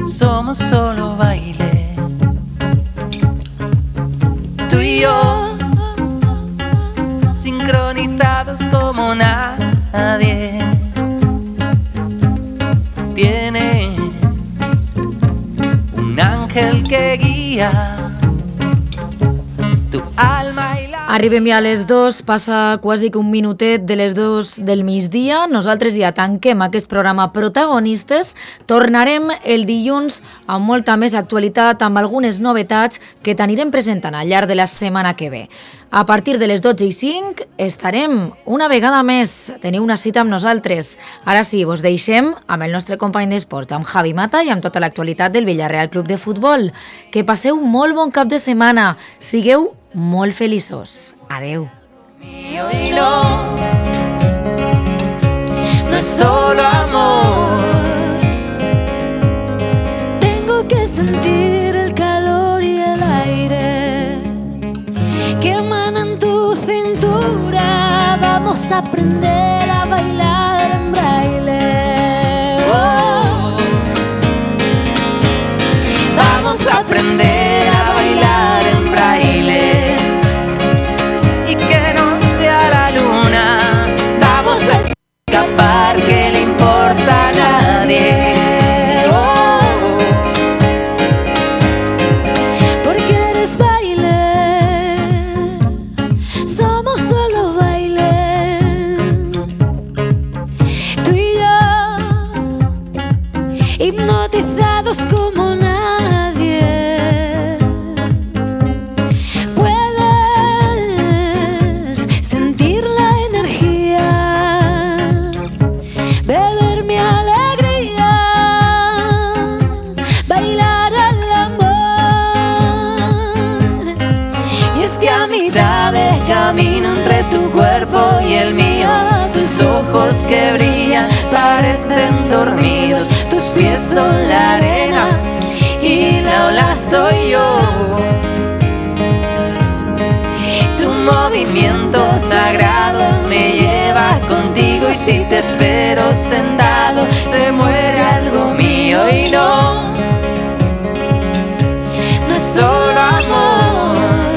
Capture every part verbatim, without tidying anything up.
somos solo baile. Tú y yo, sincronizados como nadie. Tienes un ángel que guia tu alma i la... Arribem ja a les dues, passa quasi que un minutet de les dues del migdia. Nosaltres ja tanquem aquest programa Protagonistes. Tornarem el dilluns amb molta més actualitat, amb algunes novetats que t'anirem presentant al llarg de la setmana que ve. A partir de les dotze i cinc estarem una vegada més. Teniu una cita amb nosaltres. Ara sí, vos deixem amb el nostre company d'esports, amb Javi Mata i amb tota l'actualitat del Villarreal Club de Futbol. Que passeu molt bon cap de setmana. Sigueu molt feliços. Adeu. Y no, no es solo amor. Tengo que sentir el calor y el aire que emana en tu cintura. Vamos a aprender a bailar en braille. Oh. Vamos a aprender a bailar en braille y que nos vea la luna. Vamos a escapar, que le importa a nadie. Oh. Porque eres baile, somos solo baile. Tú y yo, hipnotizados como nadie. Puedes sentir la energía, beber mi alegría, bailar el amor. Y es que a mitad de camino entre tu cuerpo y el mío, tus ojos que brillan parecen dormidos, tus pies son la arena y la ola soy yo. Tu movimiento sagrado me lleva contigo y si te espero sentado se muere algo mío y no, no es solo amor.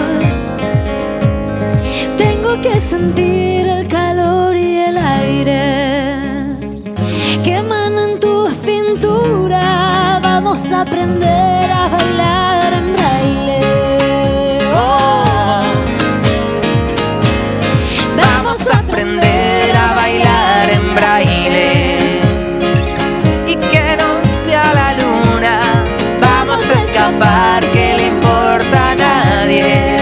Tengo que sentir el calor y el aire que emana en tu cintura. Vamos a aprender a bailar en braille. Oh. Vamos a aprender a bailar en braille y que nos vea la luna. Vamos a escapar, que le importa a nadie.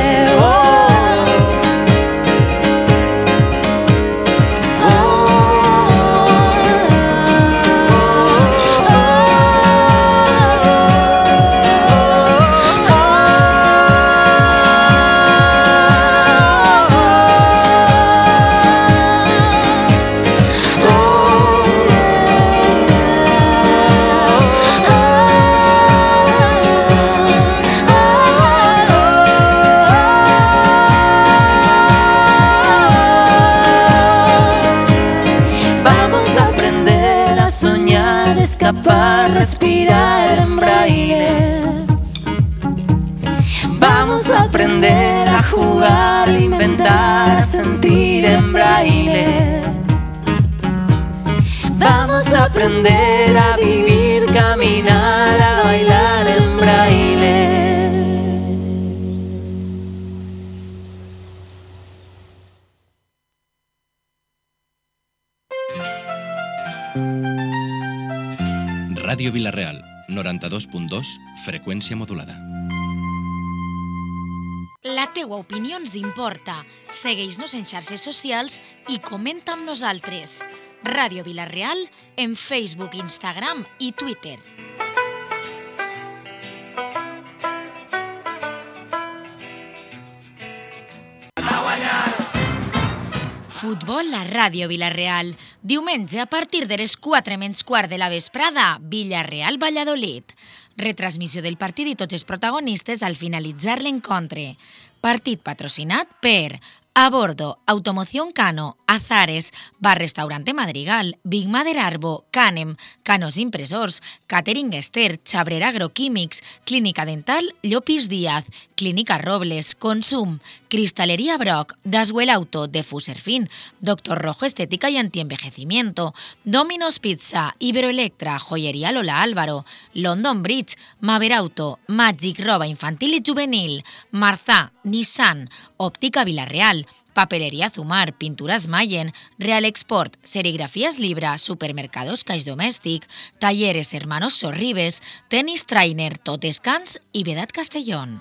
Escapar, respirar en braille. Vamos a aprender a jugar, inventar, a sentir en braille. Vamos a aprender a vivir, caminar, a bailar en braille. Ràdio Vila-real, noranta-dos punt dos, freqüència modulada. La teua opinió ens importa. Segueix-nos en xarxes socials i comenta amb nosaltres. Ràdio Vila-real en Facebook, Instagram i Twitter. Futbol a Ràdio Vila-real. Diumenge a partir de les quatre menys quart de la vesprada, Villarreal-Valladolid. Retransmissió del partit i tots els protagonistes al finalitzar l'encontre. Partit patrocinat per A bordo, Automoción Cano, Azares, Bar Restaurante Madrigal, Big Mother Arbo, Canem, Canos Impresors, Catering Esther, Chabrera Agroquímics, Clínica Dental Llopis Díaz, Clínica Robles, Consum, Cristalería Brock, Daswell Auto, Defuser Fin, Doctor Rojo Estética y Antienvejecimiento, Domino's Pizza, Iberoelectra, Joyería Lola Álvaro, London Bridge, Maver Auto, Magic Roba Infantil y Juvenil, Marzá, Nissan, Óptica Villarreal, Papelería Zumar, Pinturas Mayen, Real Export, Serigrafías Libra, Supermercados Caix Domèstic, Talleres Hermanos Sorribes, Tenis Trainer, Totescans i Vedat Castellón.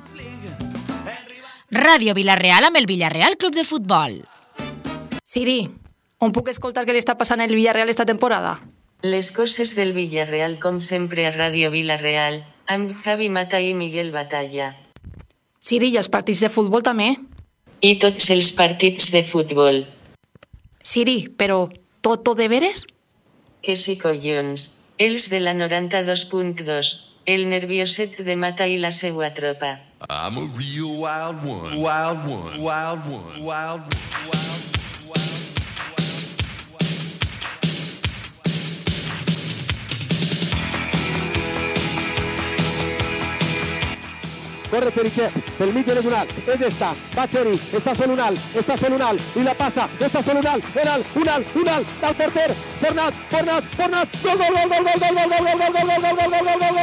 Ràdio Vila-real amb el Villarreal Club de Futbol. Siri, on puc escoltar què li està passant al Villarreal esta temporada? Les coses del Villarreal com sempre a Ràdio Vila-real, amb Javi Mata i Miguel Batalla. Siri, i els partits de futbol també? I tots els partits de futbol. Siri, però tot, tot de veres? Que sí, collons. Els de la noranta-dos punt dos. El nervioset de Mata i la seua tropa. I'm a real wild one, wild one, wild one, wild one, wild one. Corre Cherichev, pel mig de un alt, és esta, va Cheri, està sol un alt, està sol un alt, i la passa, està sol un alt, un alt, un alt, un alt, del porter, Fornàs, Fornàs, Fornàs, gol, gol, gol, gol, gol, gol, gol, gol, gol, gol, gol, gol,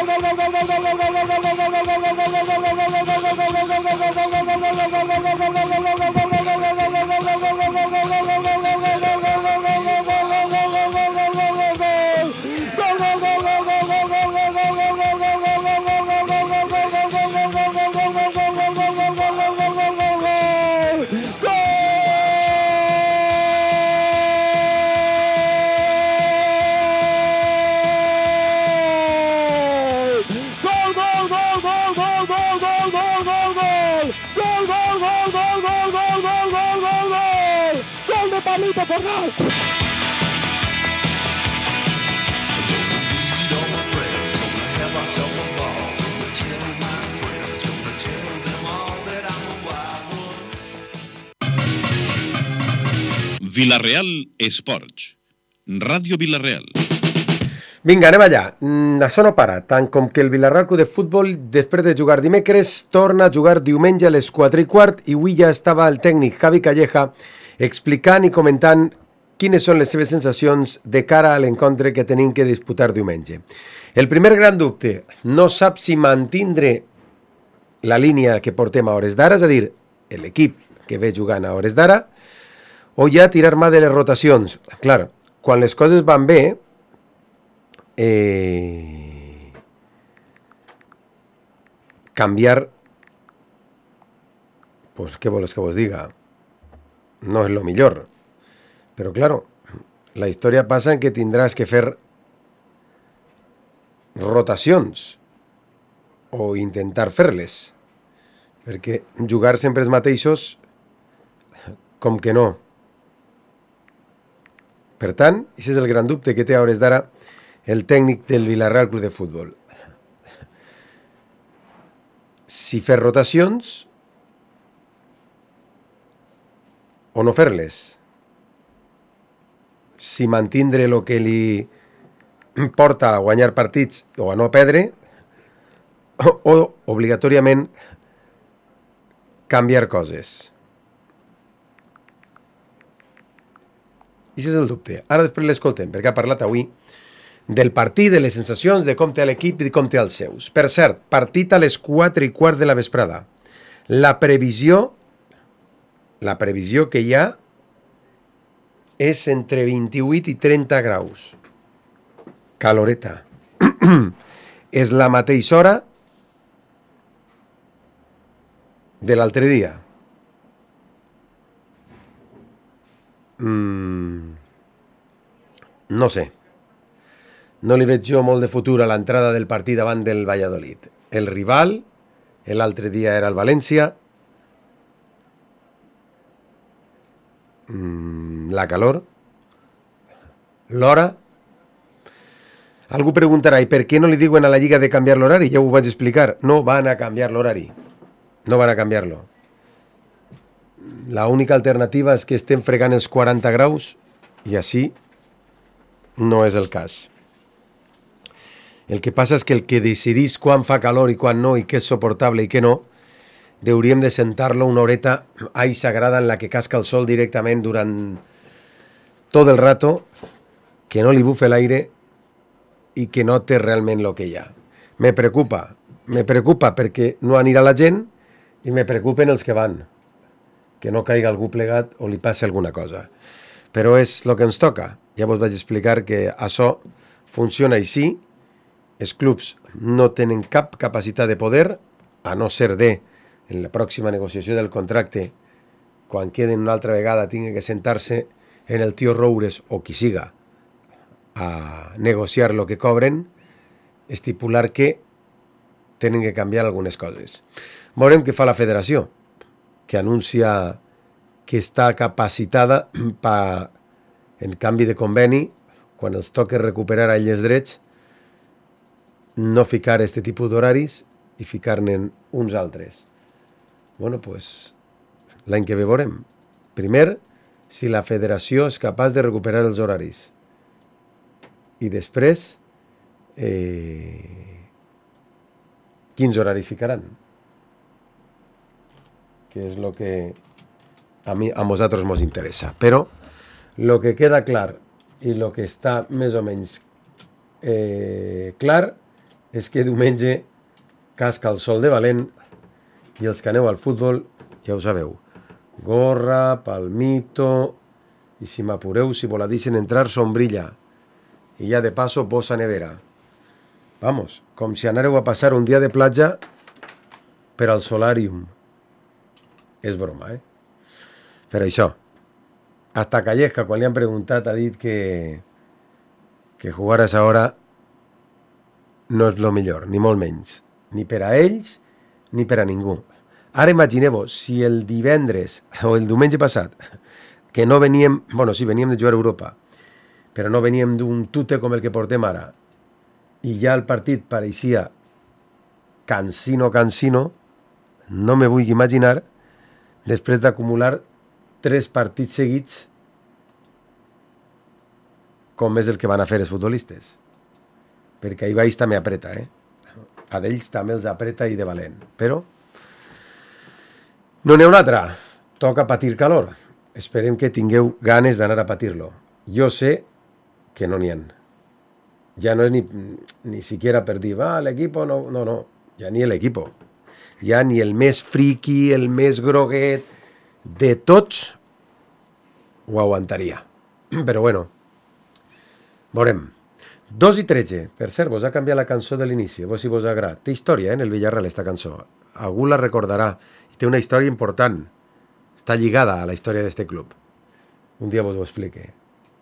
Pablito Fornàs. Vila-real Esports. Ràdio Vila-real. Vinga, anem allà. Això no para, tant com que el Villarreal Club de Futbol, després de jugar dimecres, torna a jugar diumenge a les quatre i quart i avui ja estava el tècnic Javi Calleja explicant i comentant quines són les seves sensacions de cara a l'encontre que tenim que disputar diumenge. El primer gran dubte, no sap si mantindre la línia que portem a hores d'ara, és a dir, l'equip que ve jugant a hores d'ara, o ja tirar mà de les rotacions. Clar, quan les coses van bé, eh, canviar, pues, què vols que vos diga? No és lo millor. Però, claro, la història passa en que tindràs que fer rotacions o intentar fer-les, perquè jugar sempre els mateixos, com que no. Per tant, aquest és el gran dubte que té a hores d'ara el tècnic del Villarreal Club de Futbol. Si fer rotacions o no fer-les. Si mantindre el que li porta a guanyar partits o a no perdre, o, o obligatòriament canviar coses. I aquest és el dubte. Ara després l'escoltem, perquè ha parlat avui del partit, de les sensacions, de com té l'equip i com té els seus. Per cert, partit a les quatre i quart de la vesprada. La previsió La previsió que hi ha és entre vint-i-vuit i trenta graus. Caloreta. És la mateixa hora de l'altre dia. Mm, no sé. No li veig jo molt de futur a l'entrada del partit davant del Valladolid. El rival, l'altre dia era el València. La calor, l'hora. Algú preguntarà, i per què no li diuen a la Lliga de canviar l'horari? Ja ho vaig explicar. No van a canviar l'horari. No van a canviar-lo. la única alternativa és que estem fregant els quaranta graus i així no és el cas. El que passa és que el que decidís quan fa calor i quan no i què és suportable i què no, hauríem de sentar-lo una horeta ahí sagrada en la que casca el sol directament durant tot el rato, que no li bufe l'aire i que note realment el que hi ha. Me preocupa, me preocupa perquè no anirà la gent i me preocupen els que van, que no caiga algú plegat o li passi alguna cosa. Però és el que ens toca. Ja vos vaig explicar que això funciona així. Els clubs no tenen cap capacitat de poder, a no ser de, en la pròxima negociació del contracte, quan queden una altra vegada, tingui que sentar-se en el tio Roures o qui siga a negociar el que cobren, estipular que tenen que canviar algunes coses. Veurem què fa la federació, que anuncia que està capacitada per, en canvi de conveni, quan els toque recuperar a ells drets, no ficar aquest tipus d'horaris i ficar-ne uns altres. Bueno, pues, l'any que ve veurem. Primer, si la federació és capaç de recuperar els horaris. I després, eh, quins horaris ficaran? Que és el que a mi, a nosaltres ens interessa. Però el que queda clar i el que està més o menys eh, clar és que diumenge casca el sol de valent i els que aneu al futbol, ja ho sabeu, gorra, palmito, i si m'apureu, si voladissin entrar, sombrilla, i ja de paso bossa nevera. Vamos, com si anàreu a passar un dia de platja per al solàrium. És broma, eh? Per això, hasta Calleja, quan li han preguntat, ha dit que, que jugar a esa hora no és lo millor, ni molt menys. Ni per a ells, ni per a ningú. Ara imagineu-vos, si el divendres o el diumenge passat, que no veníem, bueno, sí, veníem de jugar a Europa, però no veníem d'un tute com el que portem ara, i ja el partit pareixia cansino, cansino, no me vull imaginar, després d'acumular tres partits seguits, com és el que van a fer els futbolistes. Perquè ahir baix també apreta, eh? A d'ells també els apreta i de valent. Però no n'hi ha una altra. Toca patir calor. Esperem que tingueu ganes d'anar a patir-lo. Jo sé que no n'hi ha. Ja no és ni, ni siquiera per dir, va, l'equipo no, no, no. Ja ni l'equipo. Ja ni el més friqui, el més groguet, de tots ho aguantaria. Però bueno, veurem. dos i tretze. Per cert, vos ha canviat la cançó de l'inici, vos si vos agrada. Té història, eh, en el Villarreal, esta cançó. Algú la recordarà. I té una història important. Està lligada a la història d'este club. Un dia vos ho explique.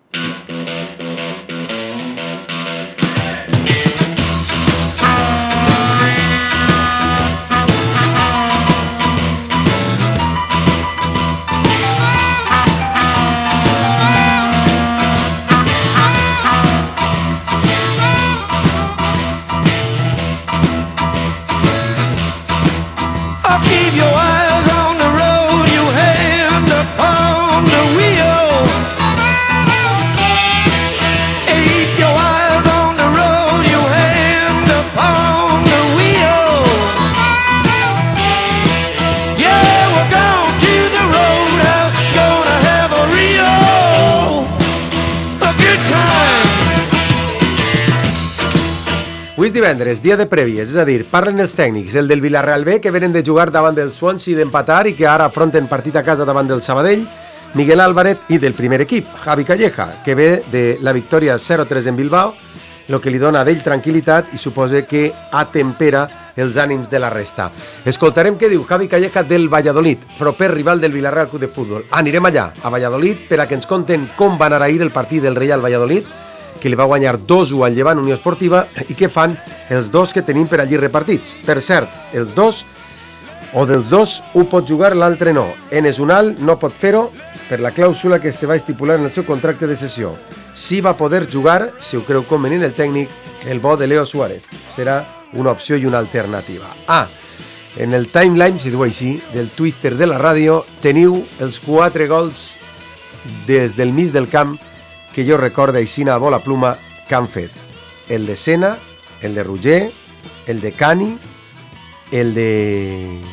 Keep your eyes on the road, you hand upon the wheel. Keep your eyes on the road, you hand upon the wheel. Yeah, we're going to the roadhouse, gonna have a real a good time. Avui és divendres, dia de prèvies, és a dir, parlen els tècnics, el del Villarreal B, que venen de jugar davant del Swansea i d'empatar i que ara afronten partit a casa davant del Sabadell, Miguel Álvarez, i del primer equip, Javi Calleja, que ve de la victòria zero tres en Bilbao, el que li dona a d'ell tranquil·litat i suposa que atempera els ànims de la resta. Escoltarem què diu Javi Calleja del Valladolid, proper rival del Villarreal Club de Futbol. Anirem allà, a Valladolid, per a que ens conten com va anar ahir el partit del Real Valladolid, que li va guanyar dos a u al Llevant Unió Esportiva, i què fan els dos que tenim per allí repartits. Per cert, els dos, o dels dos, un pot jugar, l'altre no. Enes Unal no pot fer-ho per la clàusula que se va estipular en el seu contracte de cessió. Sí va poder jugar, si ho creu convenient el tècnic, el bo de Leo Suárez. Serà una opció i una alternativa. Ah, En el timeline, si diu així, del Twitter de la ràdio, teniu els quatre gols des del mig del camp que jo recordo així a bola pluma que han fet. El de Sena, el de Roger, el de Cani, el de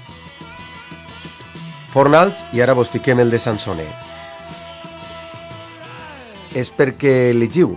Fornals i ara vos fiquem el de Sansoner. És perquè llegiu.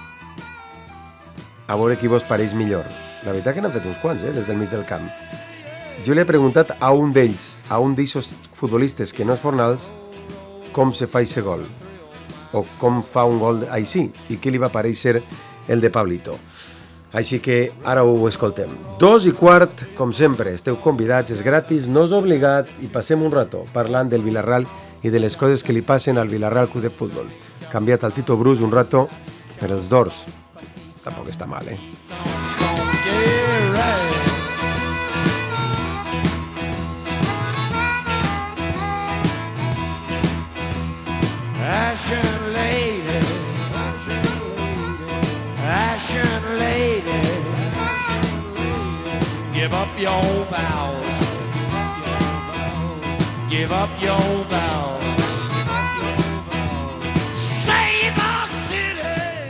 A veure qui vos pareix millor. La veritat que n'han fet uns quants, eh, des del mig del camp. Jo li he preguntat a un d'ells, a un d'aixos futbolistes que no és Fornals, com se fa aquest gol, o com fa un gol així, i què li va parèixer el de Pablito. Així que ara ho escoltem. Dos i quart, com sempre, esteu convidats, és gratis, no és obligat, i passem un rato parlant del Villarreal i de les coses que li passen al Villarreal Club de Futbol. Canviat al Tito Brus un rato per els Dors. Tampoc està mal, eh? Ashen lady, ashen lady, give up your vows, give up your vows, save our city.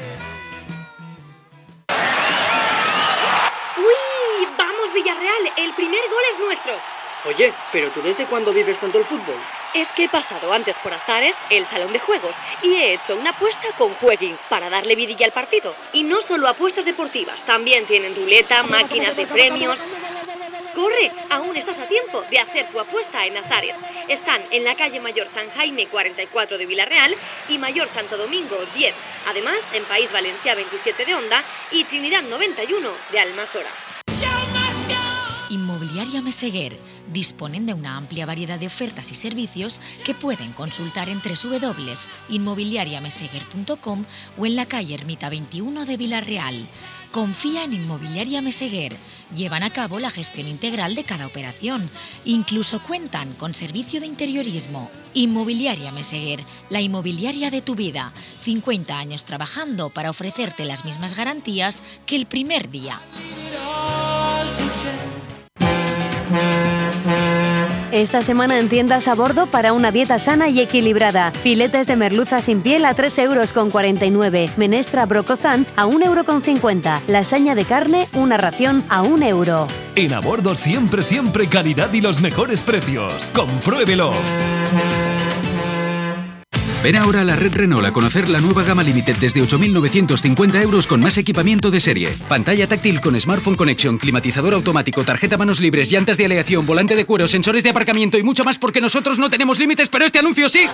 ¡Uy! ¡Vamos, Villarreal! El primer gol es nuestro. Oye, ¿pero tú desde cuándo vives tanto el fútbol? Es que he pasado antes por Azares, el salón de juegos, y he hecho una apuesta con Jueguin para darle vidilla al partido. Y no solo apuestas deportivas, también tienen ruleta, máquinas de premios. ¡Corre! Aún estás a tiempo de hacer tu apuesta en Azares. Están en la calle Mayor San Jaime cuarenta y cuatro de Villarreal y Mayor Santo Domingo diez. Además, en País Valencià veintisiete de Onda y Trinidad noventa y uno de Almasora. Inmobiliaria Meseguer. Disponen de una amplia variedad de ofertas y servicios que pueden consultar en doble u doble u doble u punto inmobiliaria meseguer punto com o en la calle Ermita veintiuno de Villarreal. Confía en Inmobiliaria Meseguer. Llevan a cabo la gestión integral de cada operación. Incluso cuentan con servicio de interiorismo. Inmobiliaria Meseguer, la inmobiliaria de tu vida. cincuenta años trabajando para ofrecerte las mismas garantías que el primer día. Esta semana en tiendas a bordo para una dieta sana y equilibrada. Filetes de merluza sin piel a tres euros con cuarenta y nueve. Menestra brocozán a un euro con cincuenta. Lasaña de carne, una ración a un euro. En a bordo siempre, siempre calidad y los mejores precios. ¡Compruébelo! Ven ahora a la red Renault a conocer la nueva gama Limited desde ocho mil novecientos cincuenta euros con más equipamiento de serie. Pantalla táctil con Smartphone Connection, climatizador automático, tarjeta manos libres, llantas de aleación, volante de cuero, sensores de aparcamiento y mucho más porque nosotros no tenemos límites, pero este anuncio sí.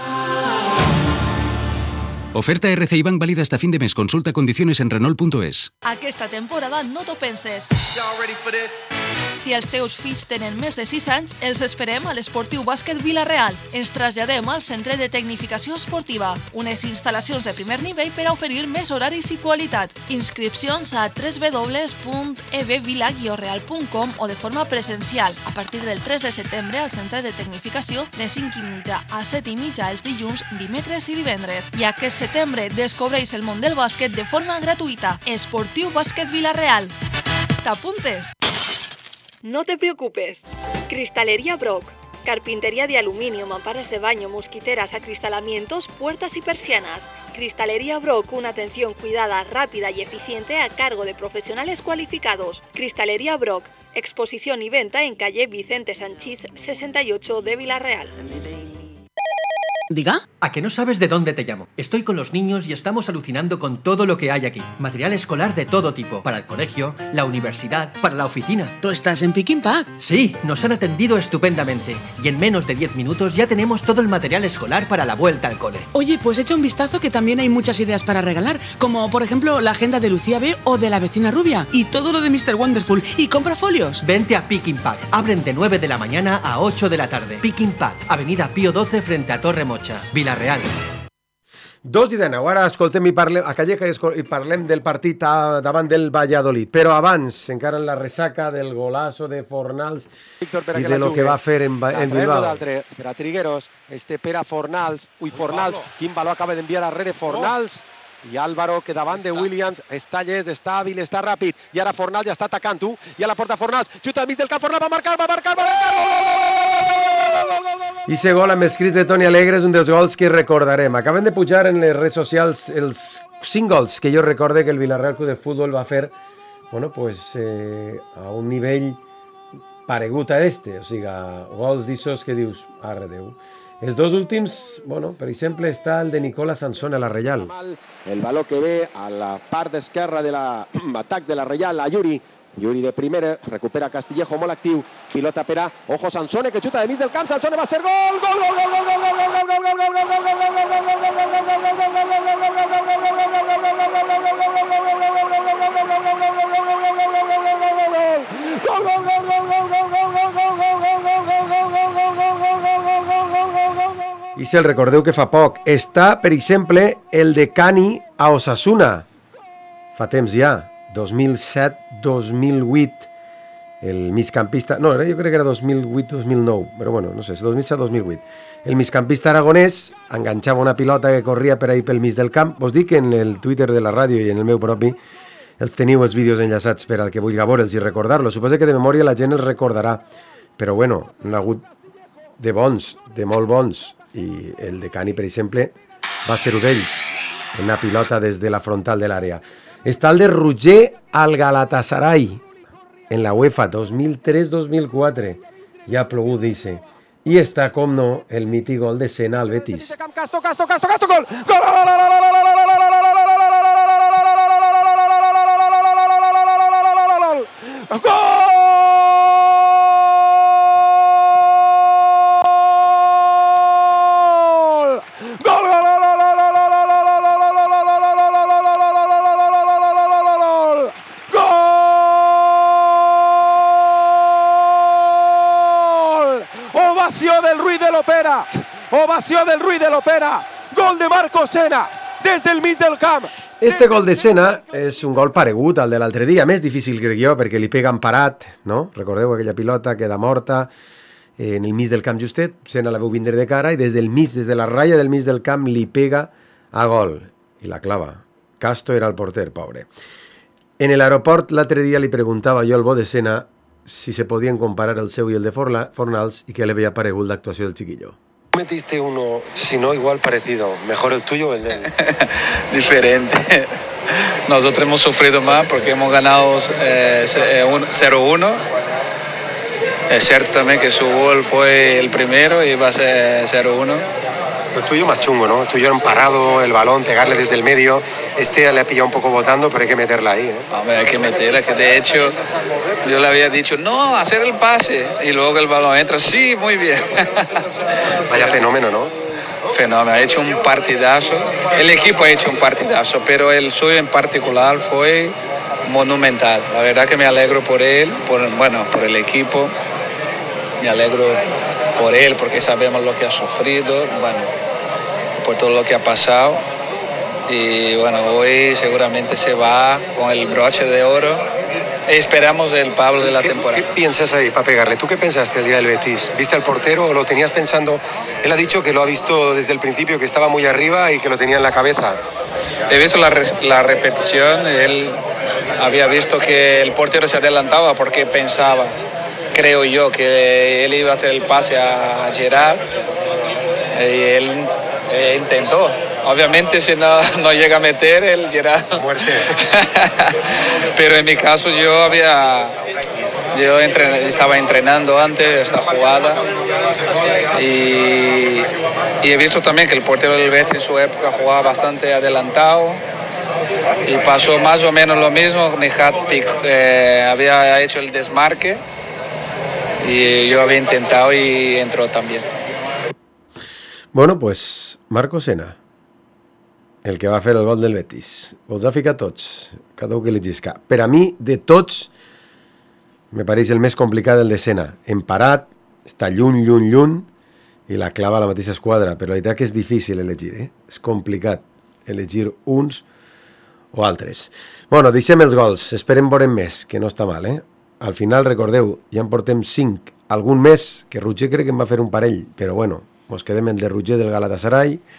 Oferta R C I Bank válida hasta fin de mes. Consulta condiciones en Renault punto es. Aquesta temporada no t'ho penses. Si els teus fills tenen més de sis anys, els esperem a l'Esportiu Bàsquet Vila-real. Ens traslladem al Centre de Tecnificació Esportiva, unes instal·lacions de primer nivell per a oferir més horaris i qualitat. Inscripcions a doble u doble u doble u punt e b vila guió real punt com o de forma presencial a partir del tres de setembre al Centre de Tecnificació de cinc i mitja a set i mitja els dilluns, dimecres i divendres. I aquest setembre descobreix el món del bàsquet de forma gratuïta. Esportiu Bàsquet Vila-real. ¿T'apuntes? No te preocupes. Cristalería Brock. Carpintería de aluminio, mamparas de baño, mosquiteras, acristalamientos, puertas y persianas. Cristalería Brock, una atención cuidada, rápida y eficiente a cargo de profesionales cualificados. Cristalería Brock. Exposición y venta en calle Vicente Sanchís sesenta y ocho de Villarreal. ¿Diga? ¿A que no sabes de dónde te llamo? Estoy con los niños y estamos alucinando con todo lo que hay aquí. Material escolar de todo tipo, para el colegio, la universidad, para la oficina. ¿Tú estás en Pick n Pack? Sí, nos han atendido estupendamente. Y en menos de diez minutos ya tenemos todo el material escolar para la vuelta al cole. Oye, pues echa un vistazo que también hay muchas ideas para regalar, como por ejemplo la agenda de Lucía B o de la vecina rubia, y todo lo de mister Wonderful, y compra folios. Vente a Pick n Pack. Abren de nueve de la mañana a ocho de la tarde. Pick n Pack, Avenida Pío doce frente a Torre Mocha, Villarreal. Dos i de nou. Ara escoltem i parlem a Calleja i, i parlem del partit a, davant del Valladolid. Però abans, encara en la ressaca del golazo de Fornals i de lo que va fer en, en Bilbao. Per a Trigueros, este per a Fornals. Ui, Fornals, quin valor acaba d'enviar a rere Fornals. I Álvaro, que davant de Williams, està llest, està hàbil, està ràpid, i ara Fornals ja està atacant-ho, i a la porta Fornals, xuta al mig del camp, Fornals va marcar, va marcar, va marcar! I ese gol amb els crits de Toni Alegre és un dels gols que recordarem. Acaben de pujar en les redes socials els cinc gols que jo recorde que el Villarreal Club de Futbol va fer, bueno, pues, eh, a un nivell paregut a este, o sigui, gols d'ixos que dius, arre Déu. Els dos últims, bueno, per exemple, està el de Nicola Sansone a la Reial. El baló que ve a la part esquerra de l'atac de la Reial, a Yuri. Yuri de primera, recupera Castillejo, molt actiu, pilota per a, ojo Sansone, que xuta de mig del camp, Sansone va ser gol, gol, gol, gol, gol, gol, gol, gol, gol, gol, I si el recordeu que fa poc, està, per exemple, el de Cani a Osasuna. Fa temps ja, dos mil set dos mil vuit, el migcampista... No, jo crec que era dos mil vuit dos mil nou, però bueno, no sé, és dos mil set dos mil vuit. El migcampista aragonès enganxava una pilota que corria per ahí pel mig del camp. Vos dic que en el Twitter de la ràdio i en el meu propi els teniu els vídeos enllaçats per al que vulgui veure'ls i recordar-los. Suposo que de memòria la gent els recordarà, però bueno, n'ha hagut de bons, de molt bons, i el de Cani, per exemple, va ser un d'ells, una pilota des de la frontal de l'àrea. Està el de Roger al Galatasaray, en la UEFA dos mil tres dos mil quatre, ja ha plogut, dice. I està, com no, el mític gol de Sena al Betis. Castro, Castro, Castro, Castro, gol! Gol! del Ruiz de l'Opera, ovació del Ruiz de l'Opera, gol de Marco Sena, des del mig del camp. Este gol de Sena és un gol paregut al de l'altre dia, més difícil crec jo, perquè li pega parat, no? Recordeu aquella pilota, queda morta en el mig del camp justet, Sena la veu vindre de cara i des del mig, des de la ratlla del mig del camp li pega a gol i la clava. Casto era el porter, pobre. En l'aeroport l'altre dia li preguntava jo al bo de Sena si se podien comparar el seu i el de Fornals y que le había paregut la actuación del chiquillo. Metiste uno, si no igual parecido, mejor el tuyo o el de él. Diferente. Nosotros hemos sufrido más porque hemos ganado eh, cero uno. Es cierto también que su gol fue el primero y va a ser cero uno. El tuyo más chungo, ¿no? El tuyo era parado, el balón, pegarle desde el medio. Este le ha pillado un poco botando, pero hay que meterla ahí, ¿eh? Hombre, hay que meterla, que de hecho yo le había dicho, no, hacer el pase. Y luego el balón entra, sí, muy bien. Vaya fenómeno, ¿no? Fenómeno, ha hecho un partidazo. El equipo ha hecho un partidazo, pero el suyo en particular fue monumental. La verdad que me alegro por él, por, bueno, por el equipo. Me alegro por él porque sabemos lo que ha sufrido, bueno, por todo lo que ha pasado. Y bueno, hoy seguramente se va con el broche de oro. Esperamos el Pablo de la ¿Qué, temporada. ¿Qué piensas ahí para pegarle? ¿Tú qué pensaste el día del Betis? ¿Viste al portero o lo tenías pensando? Él ha dicho que lo ha visto desde el principio, que estaba muy arriba y que lo tenía en la cabeza. He visto la, la repetición, él había visto que el portero se adelantaba porque pensaba, creo yo, que él iba a hacer el pase a Gerard y él eh, intentó. Obviamente si no, no llega a meter, él Gerard... Muerte. Pero en mi caso yo había... Yo entren, estaba entrenando antes esta jugada y, y he visto también que el portero del Betis en su época jugaba bastante adelantado y pasó más o menos lo mismo. Nihat eh, había hecho el desmarque y yo había intentado y entró también. Bueno, pues Marco Sena, el que va fer el gol del Betis. Vos ha ficat tots, cada un que li llisca. Per a mi, de tots, me pareix el més complicat el de Sena. Emparat, està lluny, lluny, lluny, i la clava a la mateixa esquadra. Però la veritat que és difícil elegir, eh? És complicat elegir uns o altres. Bueno, deixem els gols, esperem veurem més, que no està mal, eh? Al final, recordeu, ja en portem cinc, algun més, que Roger crec que en va fer un parell, però bueno, mos quedem el de Roger del Galatasaray,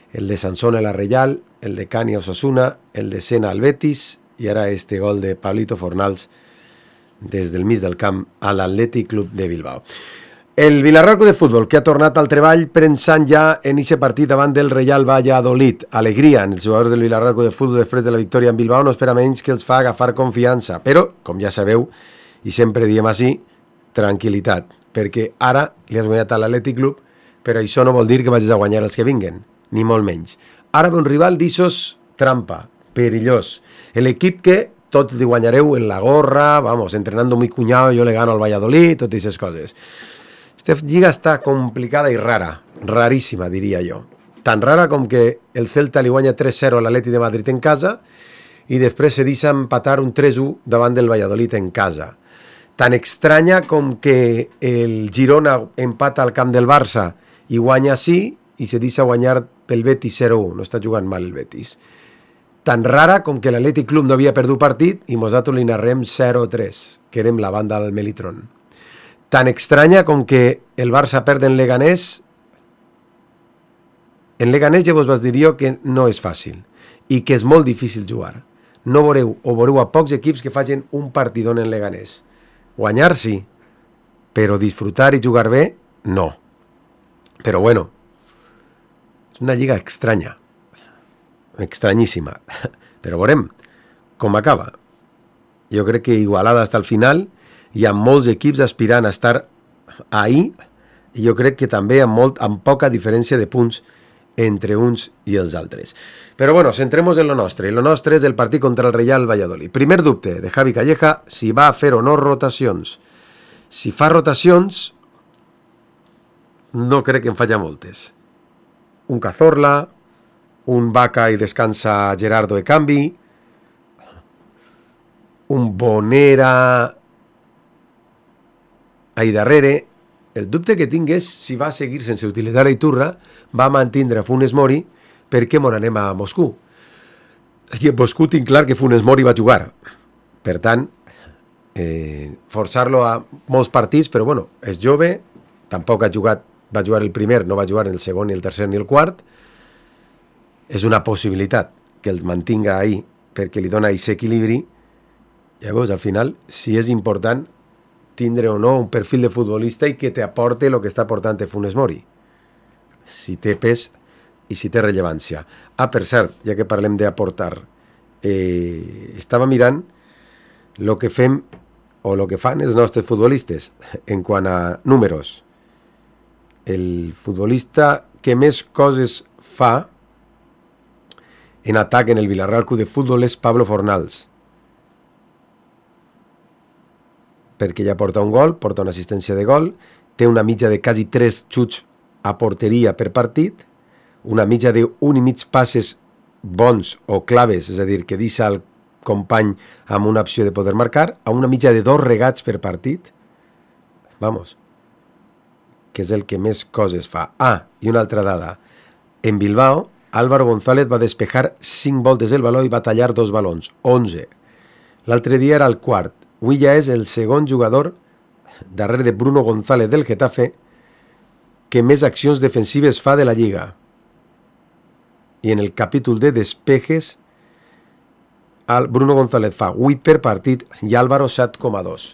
el de Sansón a la Reial, el de Cani a Osasuna, el de Sena al Betis i ara este gol de Pablito Fornals des del mig del camp a l'Atlètic Club de Bilbao. El Villarreal Club de Futbol, que ha tornat al treball pensant ja en aquest partit davant del Real Valladolid. Alegria en els jugadors del Villarreal Club de Futbol després de la victòria en Bilbao, no espera menys que els fa agafar confiança. Però, com ja sabeu, i sempre diem així, tranquil·litat, perquè ara li has guanyat a l'Atlètic Club, però això no vol dir que vagis a guanyar els que vinguen, ni molt menys. Ara ve un rival d'ixos trampa, perillós. L'equip que tots li guanyareu en la gorra, vamos, entrenando muy cuñado, yo le gano al Valladolid, totes aquestes coses. Esta lliga està complicada i rara, raríssima, diria jo. Tan rara com que el Celta li guanya tres zero a l'Atlètic de Madrid en casa i després se deixa empatar un tres u davant del Valladolid en casa. Tan estranya com que el Girona empata al camp del Barça i guanya sí i se deixa guanyar pel Betis zero u. No està jugant mal el Betis. Tan rara com que l'Atlètic Club no havia perdut partit i nosaltres li narrem zero tres, que érem la banda del Melitron. Tan estranya com que el Barça perd en Leganés. En Leganés ja vos vas dir jo que no és fàcil i que és molt difícil jugar. No veureu o veureu a pocs equips que facin un partidón en Leganés. Guanyar sí, però disfrutar i jugar bé, no. Però bueno, és una lliga estranya, estranyíssima, però veurem com acaba. Jo crec que igualada fins al final, hi ha molts equips aspirant a estar ahí i jo crec que també amb, molt, amb poca diferència de punts entre uns i els altres. Però bueno, centremos en lo nostre. Lo nostre és el partit contra el Real Valladolid. Primer dubte de Javi Calleja, si va a fer o no rotacions. Si fa rotacions, no crec que en falla moltes. Un Cazorla, un Vaca i descansa Gerardo de canvi, un Bonera ahí darrere. El dubte que tinc és si va seguir sense utilitzar a Iturra, va mantindre Funes Mori, perquè mon anem a Moscou. I a Moscou tinc clar que Funes Mori va jugar. Per tant, eh, forçar-lo a molts partits, però bueno, és jove, tampoc ha jugat, va jugar el primer, no va jugar el segon, ni el tercer, ni el quart. És una possibilitat que el mantinga ahí, perquè li dona aquest equilibri. Llavors, al final, si és important tindre o no un perfil de futbolista i que te aporte el que està aportant Funes Mori, si té pes i si té rellevància. Ah, per cert, ja que parlem d'aportar, eh, estava mirant el que fem o el que fan els nostres futbolistes en quant a números. El futbolista que més coses fa en atac en el Villarreal Club de Futbol és Pablo Fornals, perquè ja porta un gol, porta una assistència de gol, té una mitja de quasi tres xuts a porteria per partit, una mitja d'un i mig passes bons o claves, és a dir, que deixa el company amb una opció de poder marcar, a una mitja de dos regats per partit, vamos, que és el que més coses fa. Ah, i una altra dada, en Bilbao, Álvaro González va despejar cinc voltes el baló i va tallar dos balons, onze. L'altre dia era el quart. Avui ja és el segon jugador, darrere de Bruno González del Getafe, que més accions defensives fa de la Lliga. I en el capítol de despejes, Bruno González fa vuit per partit i Álvaro set coma dos.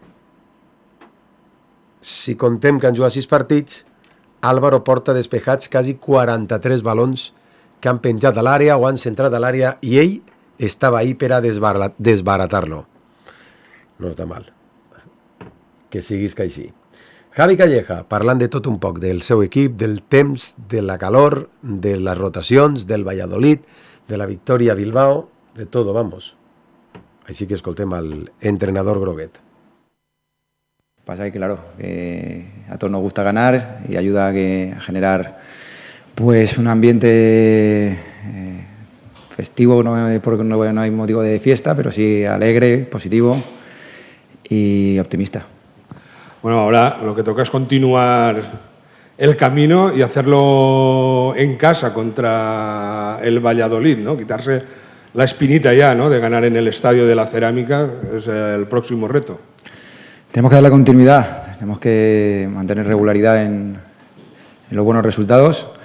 Si contem que han jugat sis partits, Álvaro porta despejats quasi quaranta-tres balons que han penjat a l'àrea o han centrat a l'àrea i ell estava ahí per a desbaratar-lo. No està mal que siguis que així. Javi Calleja, parlant de tot un poc, del seu equip, del temps, de la calor, de les rotacions, del Valladolid, de la victòria a Bilbao, de tot, vamos. Així que escoltem al entrenador groguet. Pasa que, claro, que a todos nos gusta ganar y ayuda a, que, a generar pues un ambiente eh, festivo, no, porque no, no hay motivo de fiesta, pero sí alegre, positivo y optimista. Bueno, ahora lo que toca es continuar el camino y hacerlo en casa contra el Valladolid, ¿no? Quitarse la espinita ya, ¿no? De ganar en el Estadio de la Cerámica es el próximo reto. Tenemos que dar la continuidad, tenemos que mantener regularidad en, en los buenos resultados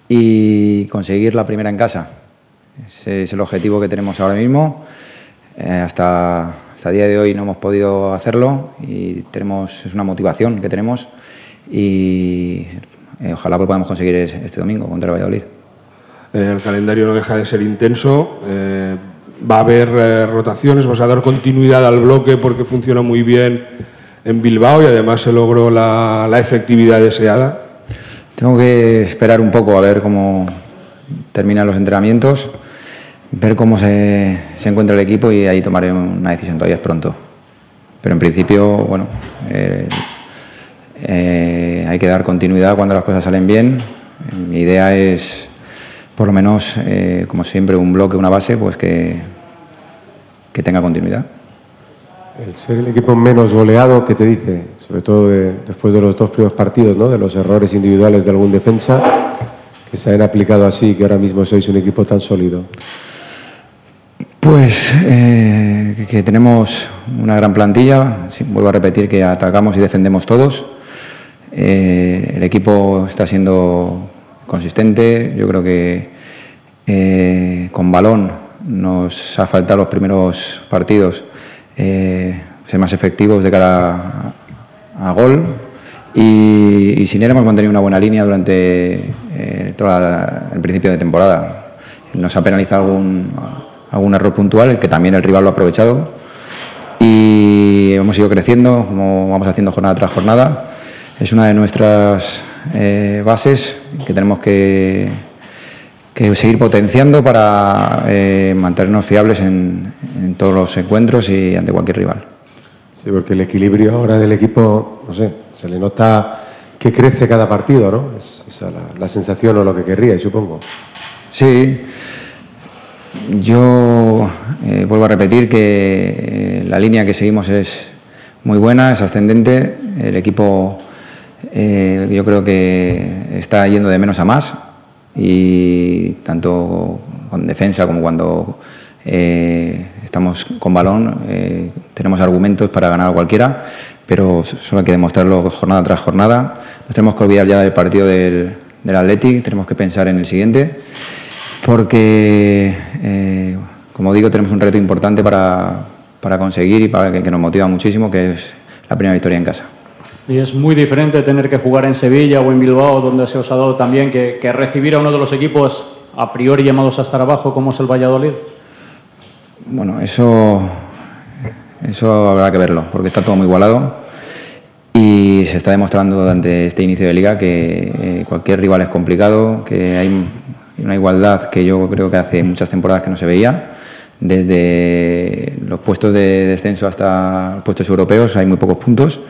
y conseguir la primera en casa. Ese es el objetivo que tenemos ahora mismo. Eh, hasta, hasta el día de hoy no hemos podido hacerlo y tenemos, es una motivación que tenemos y eh, ojalá lo podamos conseguir este domingo contra el Valladolid. Eh, el calendario no deja de ser intenso. Eh, va a haber eh, rotaciones, vas a dar continuidad al bloque porque funciona muy bien en Bilbao y además se logró la, la efectividad deseada. Tengo que esperar un poco a ver cómo terminan los entrenamientos, ver cómo se, se encuentra el equipo y ahí tomaré una decisión. Todavía es pronto. Pero en principio, bueno, eh, eh, hay que dar continuidad cuando las cosas salen bien. Mi idea es, por lo menos, eh, como siempre, un bloque, una base, pues que, que tenga continuidad. El ser el equipo menos goleado, ¿qué te dice? Sobre todo de, después de los dos primeros partidos, ¿no? De los errores individuales de algún defensa que se han aplicado así, que ahora mismo sois un equipo tan sólido. Pues eh, que, que tenemos una gran plantilla. Sí, vuelvo a repetir que atacamos y defendemos todos. Eh, el equipo está siendo consistente. Yo creo que eh, con balón nos ha faltado los primeros partidos Eh, ser más efectivos de cara a, a gol y, y sin él hemos mantenido una buena línea durante eh, todo el principio de temporada. Nos ha penalizado algún, algún error puntual, el que también el rival lo ha aprovechado y hemos ido creciendo como vamos haciendo jornada tras jornada. Es una de nuestras eh, bases que tenemos que que seguir potenciando para eh, mantenernos fiables en, en todos los encuentros y ante cualquier rival. Sí, porque el equilibrio ahora del equipo, no sé, se le nota que crece cada partido, ¿no? Es esa la, la sensación o lo que querría, supongo. Sí, yo eh, vuelvo a repetir que eh, la línea que seguimos es muy buena, es ascendente, el equipo eh, yo creo que está yendo de menos a más. Y tanto con defensa como cuando eh, estamos con balón eh, tenemos argumentos para ganar a cualquiera, pero solo hay que demostrarlo jornada tras jornada. Nos tenemos que olvidar ya del partido del, del Athletic, tenemos que pensar en el siguiente porque eh, como digo, tenemos un reto importante para, para conseguir y para que, que nos motiva muchísimo, que es la primera victoria en casa. Y es muy diferente tener que jugar en Sevilla o en Bilbao, donde se os ha dado también, que, que recibir a uno de los equipos a priori llamados a estar abajo, como es el Valladolid. Bueno, eso, eso habrá que verlo, porque está todo muy igualado y se está demostrando durante este inicio de liga que eh, cualquier rival es complicado, que hay una igualdad que yo creo que hace muchas temporadas que no se veía. Desde los puestos de descenso hasta los puestos europeos hay muy pocos puntos.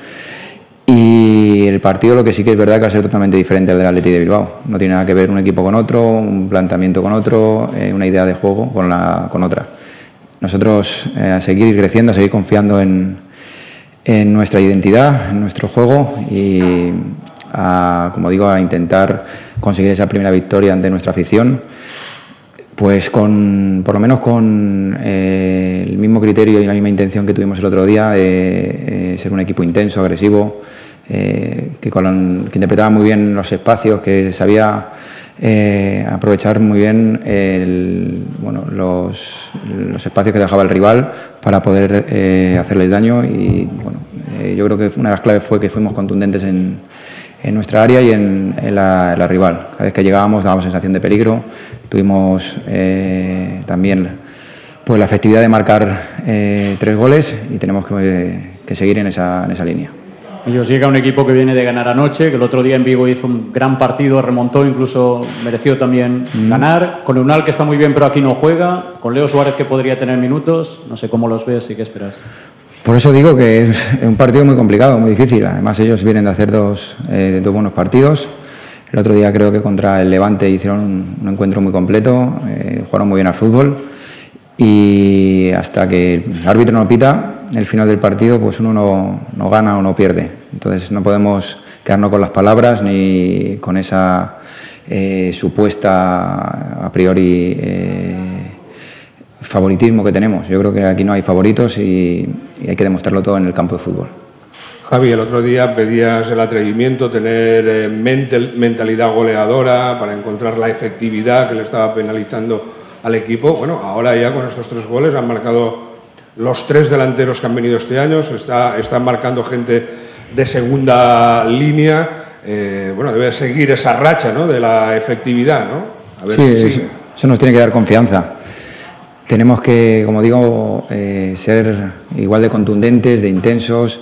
Y el partido lo que sí que es verdad que va a ser totalmente diferente al del Athletic de Bilbao. No tiene nada que ver un equipo con otro, un planteamiento con otro, eh, una idea de juego con, la, con otra. Nosotros eh, a seguir creciendo, a seguir confiando en, en nuestra identidad, en nuestro juego y, a, como digo, a intentar conseguir esa primera victoria ante nuestra afición, pues con, por lo menos con eh, el mismo criterio y la misma intención que tuvimos el otro día, de eh, ser un equipo intenso, agresivo, eh, que, con, que interpretaba muy bien los espacios, que sabía eh, aprovechar muy bien el, bueno, los, los espacios que dejaba el rival para poder eh, hacerles daño y bueno, eh, yo creo que una de las claves fue que fuimos contundentes en, en nuestra área y en, en, la, en la rival. Cada vez que llegábamos dábamos sensación de peligro, tuvimos eh, también pues, la efectividad de marcar eh, tres goles y tenemos que, que seguir en esa, en esa línea. Y os llega un equipo que viene de ganar anoche, que el otro día en Vigo hizo un gran partido, remontó, incluso mereció también mm. ganar, con Unal que está muy bien pero aquí no juega, con Leo Suárez que podría tener minutos, no sé cómo los ves y qué esperas. Por eso digo que es un partido muy complicado, muy difícil. Además ellos vienen de hacer dos, eh, dos buenos partidos. El otro día creo que contra el Levante hicieron un, un encuentro muy completo, eh, jugaron muy bien al fútbol y hasta que el árbitro no pita el final del partido, pues uno no, no gana o no pierde. Entonces no podemos quedarnos con las palabras ni con esa eh, supuesta a priori eh, favoritismo que tenemos. Yo creo que aquí no hay favoritos y, y hay que demostrarlo todo en el campo de fútbol. Javi, el otro día pedías el atrevimiento, tener eh, mental, mentalidad goleadora para encontrar la efectividad que le estaba penalizando al equipo. Bueno, ahora ya con estos tres goles han marcado los tres delanteros que han venido este año, se está, están marcando gente de segunda línea. Eh, bueno, debe seguir esa racha, ¿no?, de la efectividad, ¿no? A ver sí, si sigue. Eso, eso nos tiene que dar confianza. Tenemos que, como digo, eh, ser igual de contundentes, de intensos,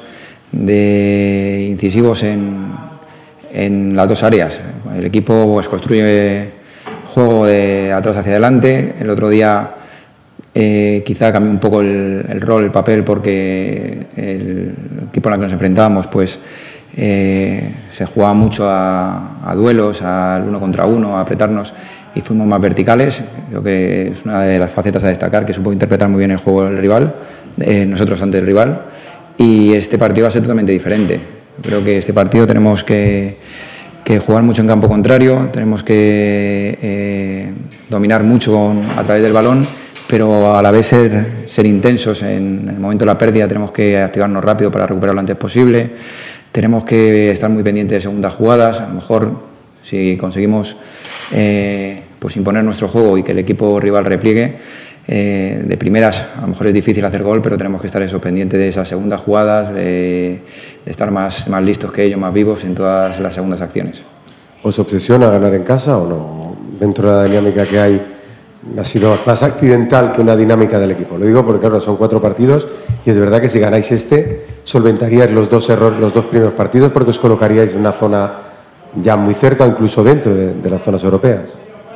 de incisivos en, en las dos áreas. El equipo pues, construye juego de atrás hacia adelante. El otro día eh, quizá cambió un poco el, el rol, el papel, porque el equipo al que nos enfrentábamos pues, eh, se jugaba mucho a, a duelos, al uno contra uno, a apretarnos, y fuimos más verticales. Creo que es una de las facetas a destacar, que supo interpretar muy bien el juego del rival, eh, nosotros ante el rival. Y este partido va a ser totalmente diferente. Creo que este partido tenemos que, que jugar mucho en campo contrario, tenemos que eh, dominar mucho con, a través del balón, pero a la vez ser, ser intensos en el momento de la pérdida. Tenemos que activarnos rápido para recuperar lo antes posible, tenemos que estar muy pendientes de segundas jugadas. A lo mejor si conseguimos eh, pues imponer nuestro juego y que el equipo rival repliegue, Eh, de primeras a lo mejor es difícil hacer gol, pero tenemos que estar eso, pendiente de esas segundas jugadas, de, de estar más, más listos que ellos, más vivos en todas las segundas acciones. ¿Os obsesiona ganar en casa o no? Dentro de la dinámica que hay, ha sido más accidental que una dinámica del equipo. Lo digo porque claro, son cuatro partidos y es verdad que si ganáis este, solventaríais los dos errores, los dos primeros partidos, porque os colocaríais en una zona ya muy cerca, incluso dentro de, de las zonas europeas.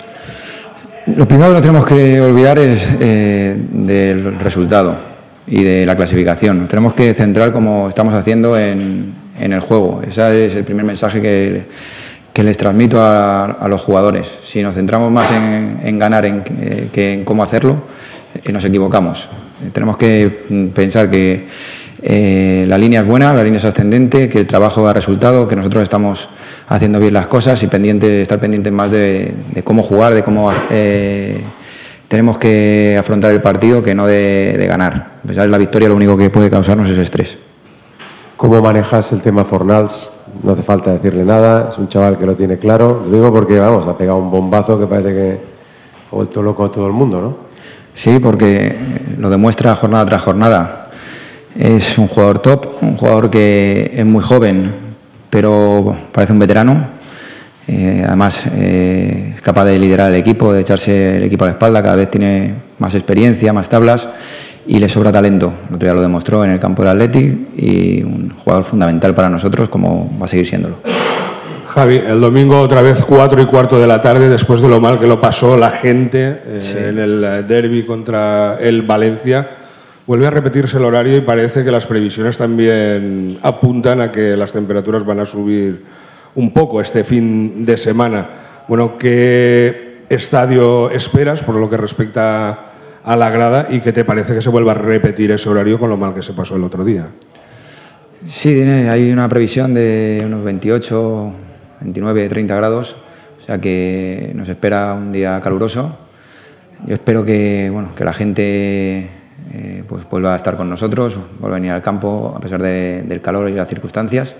Lo primero que no tenemos que olvidar es eh, del resultado y de la clasificación. Nos tenemos que centrar, como estamos haciendo, en, en el juego. Ese es el primer mensaje que, que les transmito a, a los jugadores. Si nos centramos más en, en ganar en, eh, que en cómo hacerlo, eh, nos equivocamos. Eh, tenemos que pensar que eh, la línea es buena, la línea es ascendente, que el trabajo da resultado, que nosotros estamos haciendo bien las cosas y pendiente, estar pendientes más de, de cómo jugar, de cómo eh, tenemos que afrontar el partido, que no de, de ganar. A pesar de la victoria, lo único que puede causarnos es estrés. ¿Cómo manejas el tema Fornals? No hace falta decirle nada, es un chaval que lo tiene claro. Lo digo porque, vamos, ha pegado un bombazo que parece que ha vuelto loco a todo el mundo, ¿no? Sí, porque lo demuestra jornada tras jornada. Es un jugador top, un jugador que es muy joven, pero parece un veterano. Eh, además, eh, es capaz de liderar el equipo, de echarse el equipo a la espalda. Cada vez tiene más experiencia, más tablas y le sobra talento. El otro día lo demostró en el campo del Athletic y un jugador fundamental para nosotros, como va a seguir siéndolo. Javi, el domingo otra vez cuatro y cuarto de la tarde, después de lo mal que lo pasó la gente eh, sí. en el derbi contra el Valencia. Vuelve a repetirse el horario y parece que las previsiones también apuntan a que las temperaturas van a subir un poco este fin de semana. Bueno, ¿qué estadio esperas por lo que respecta a la grada y qué te parece que se vuelva a repetir ese horario con lo mal que se pasó el otro día? Sí, tiene, hay una previsión de unos veintiocho, veintinueve, treinta grados, o sea que nos espera un día caluroso. Yo espero que, bueno, que la gente eh, pues vuelva a estar con nosotros, vuelva a venir al campo a pesar de, del calor y las circunstancias.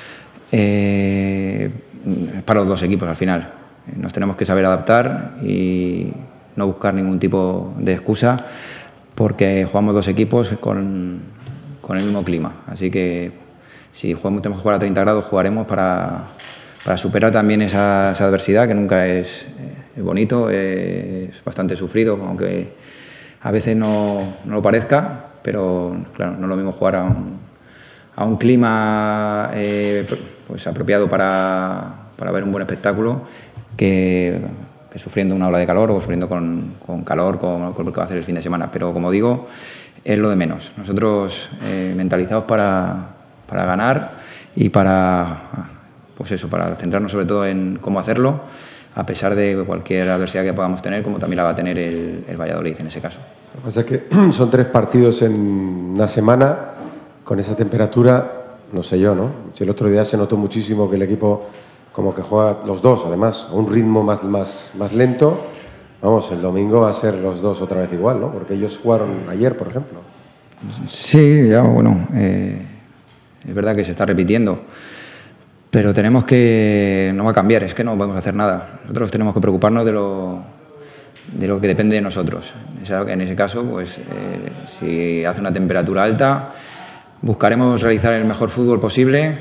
Eh, para los dos equipos al final. Nos tenemos que saber adaptar y no buscar ningún tipo de excusa porque jugamos dos equipos con, con el mismo clima. Así que si jugamos, tenemos que jugar a treinta grados, jugaremos para, para superar también esa, esa adversidad que nunca es, es bonito, es bastante sufrido, aunque a veces no, no lo parezca, pero claro, no es lo mismo jugar a un, a un clima eh, pues apropiado para, para ver un buen espectáculo que, que sufriendo una ola de calor o sufriendo con, con calor, con, con lo que va a hacer el fin de semana. Pero como digo, es lo de menos. Nosotros eh, mentalizados para, para ganar y para, pues eso, para centrarnos sobre todo en cómo hacerlo, a pesar de cualquier adversidad que podamos tener, como también la va a tener el, el Valladolid en ese caso. Lo que pasa es que son tres partidos en una semana, con esa temperatura, no sé yo, ¿no? Si el otro día se notó muchísimo que el equipo como que juega los dos, además, a un ritmo más, más, más lento, vamos, el domingo va a ser los dos otra vez igual, ¿no? Porque ellos jugaron ayer, por ejemplo. Sí, ya, bueno, eh, es verdad que se está repitiendo, pero tenemos que, no va a cambiar, es que no podemos hacer nada. Nosotros tenemos que preocuparnos de lo, de lo que depende de nosotros. En ese caso, pues eh, si hace una temperatura alta, buscaremos realizar el mejor fútbol posible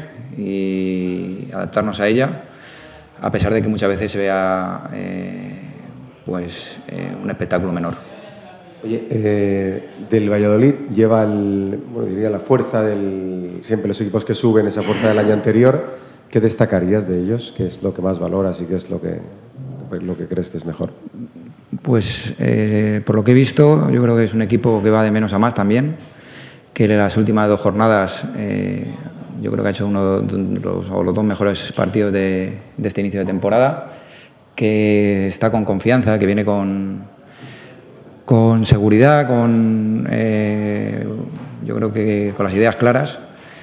y adaptarnos a ella, a pesar de que muchas veces se vea eh, pues, eh, un espectáculo menor. Oye, eh, del Valladolid lleva el, bueno, diría la fuerza del, siempre los equipos que suben, esa fuerza del año anterior. ¿Qué destacarías de ellos? ¿Qué es lo que más valoras y qué es lo que, lo que crees que es mejor? Pues eh, por lo que he visto, yo creo que es un equipo que va de menos a más también, que en las últimas dos jornadas eh, yo creo que ha hecho uno de los, o los dos mejores partidos de, de este inicio de temporada, que está con confianza, que viene con, con seguridad, con eh, yo creo que con las ideas claras.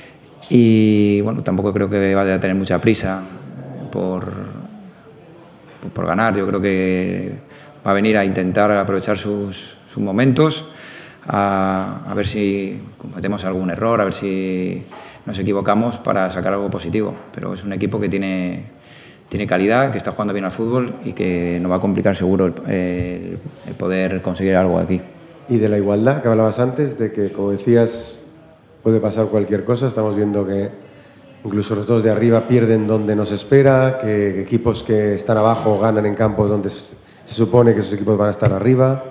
Y bueno, tampoco creo que vaya a tener mucha prisa por, por ganar. Yo creo que va a venir a intentar aprovechar sus, sus momentos, a, a ver si cometemos algún error, a ver si nos equivocamos para sacar algo positivo. Pero es un equipo que tiene, tiene calidad, que está jugando bien al fútbol y que nos va a complicar seguro el, el, el poder conseguir algo aquí. Y de la igualdad que hablabas antes, de que, como decías, puede pasar cualquier cosa. Estamos viendo que incluso los dos de arriba pierden donde nos espera, que equipos que están abajo ganan en campos donde se supone que esos equipos van a estar arriba.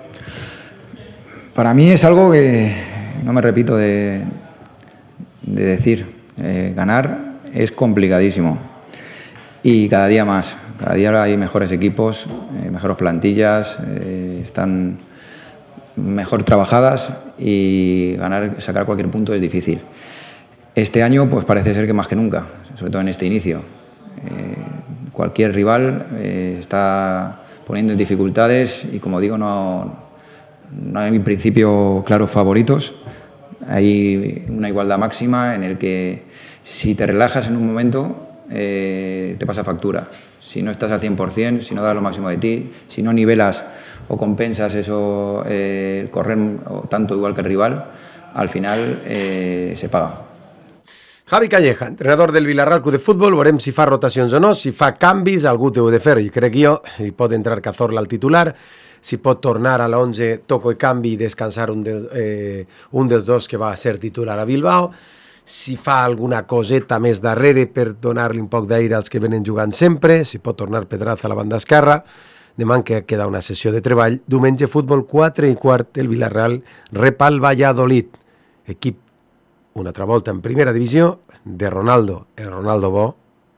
Para mí es algo que no me repito de, de decir. Eh, ganar es complicadísimo y cada día más. Cada día hay mejores equipos, eh, mejores plantillas, eh, están mejor trabajadas y ganar, sacar cualquier punto es difícil. Este año pues parece ser que más que nunca, sobre todo en este inicio. Eh, cualquier rival eh, está poniendo en dificultades y, como digo, no, no hay en principio claros favoritos. Hay una igualdad máxima en el que si te relajas en un momento eh, te pasa factura. Si no estás al cien por cien, si no das lo máximo de ti, si no nivelas o compensas eso, eh, correr tanto igual que el rival, al final eh, se paga. Javi Calleja, entrenador del Vilarreal Club de Futbol, veurem si fa rotacions o no, si fa canvis, algú té de fer, i crec jo, hi pot entrar Cazorla al titular, si pot tornar a l'onze, toco i canvi i descansar un, de, eh, un dels dos que va ser titular a Bilbao, si fa alguna coseta més darrere per donar-li un poc d'aire als que venen jugant sempre, si pot tornar Pedraza a la banda esquerra. Demà que queda una sessió de treball. Diumenge, futbol, quatre i quart, el Vilarreal rep al Valladolid. Equip una altra volta en primera divisió, de Ronaldo, el Ronaldo bo,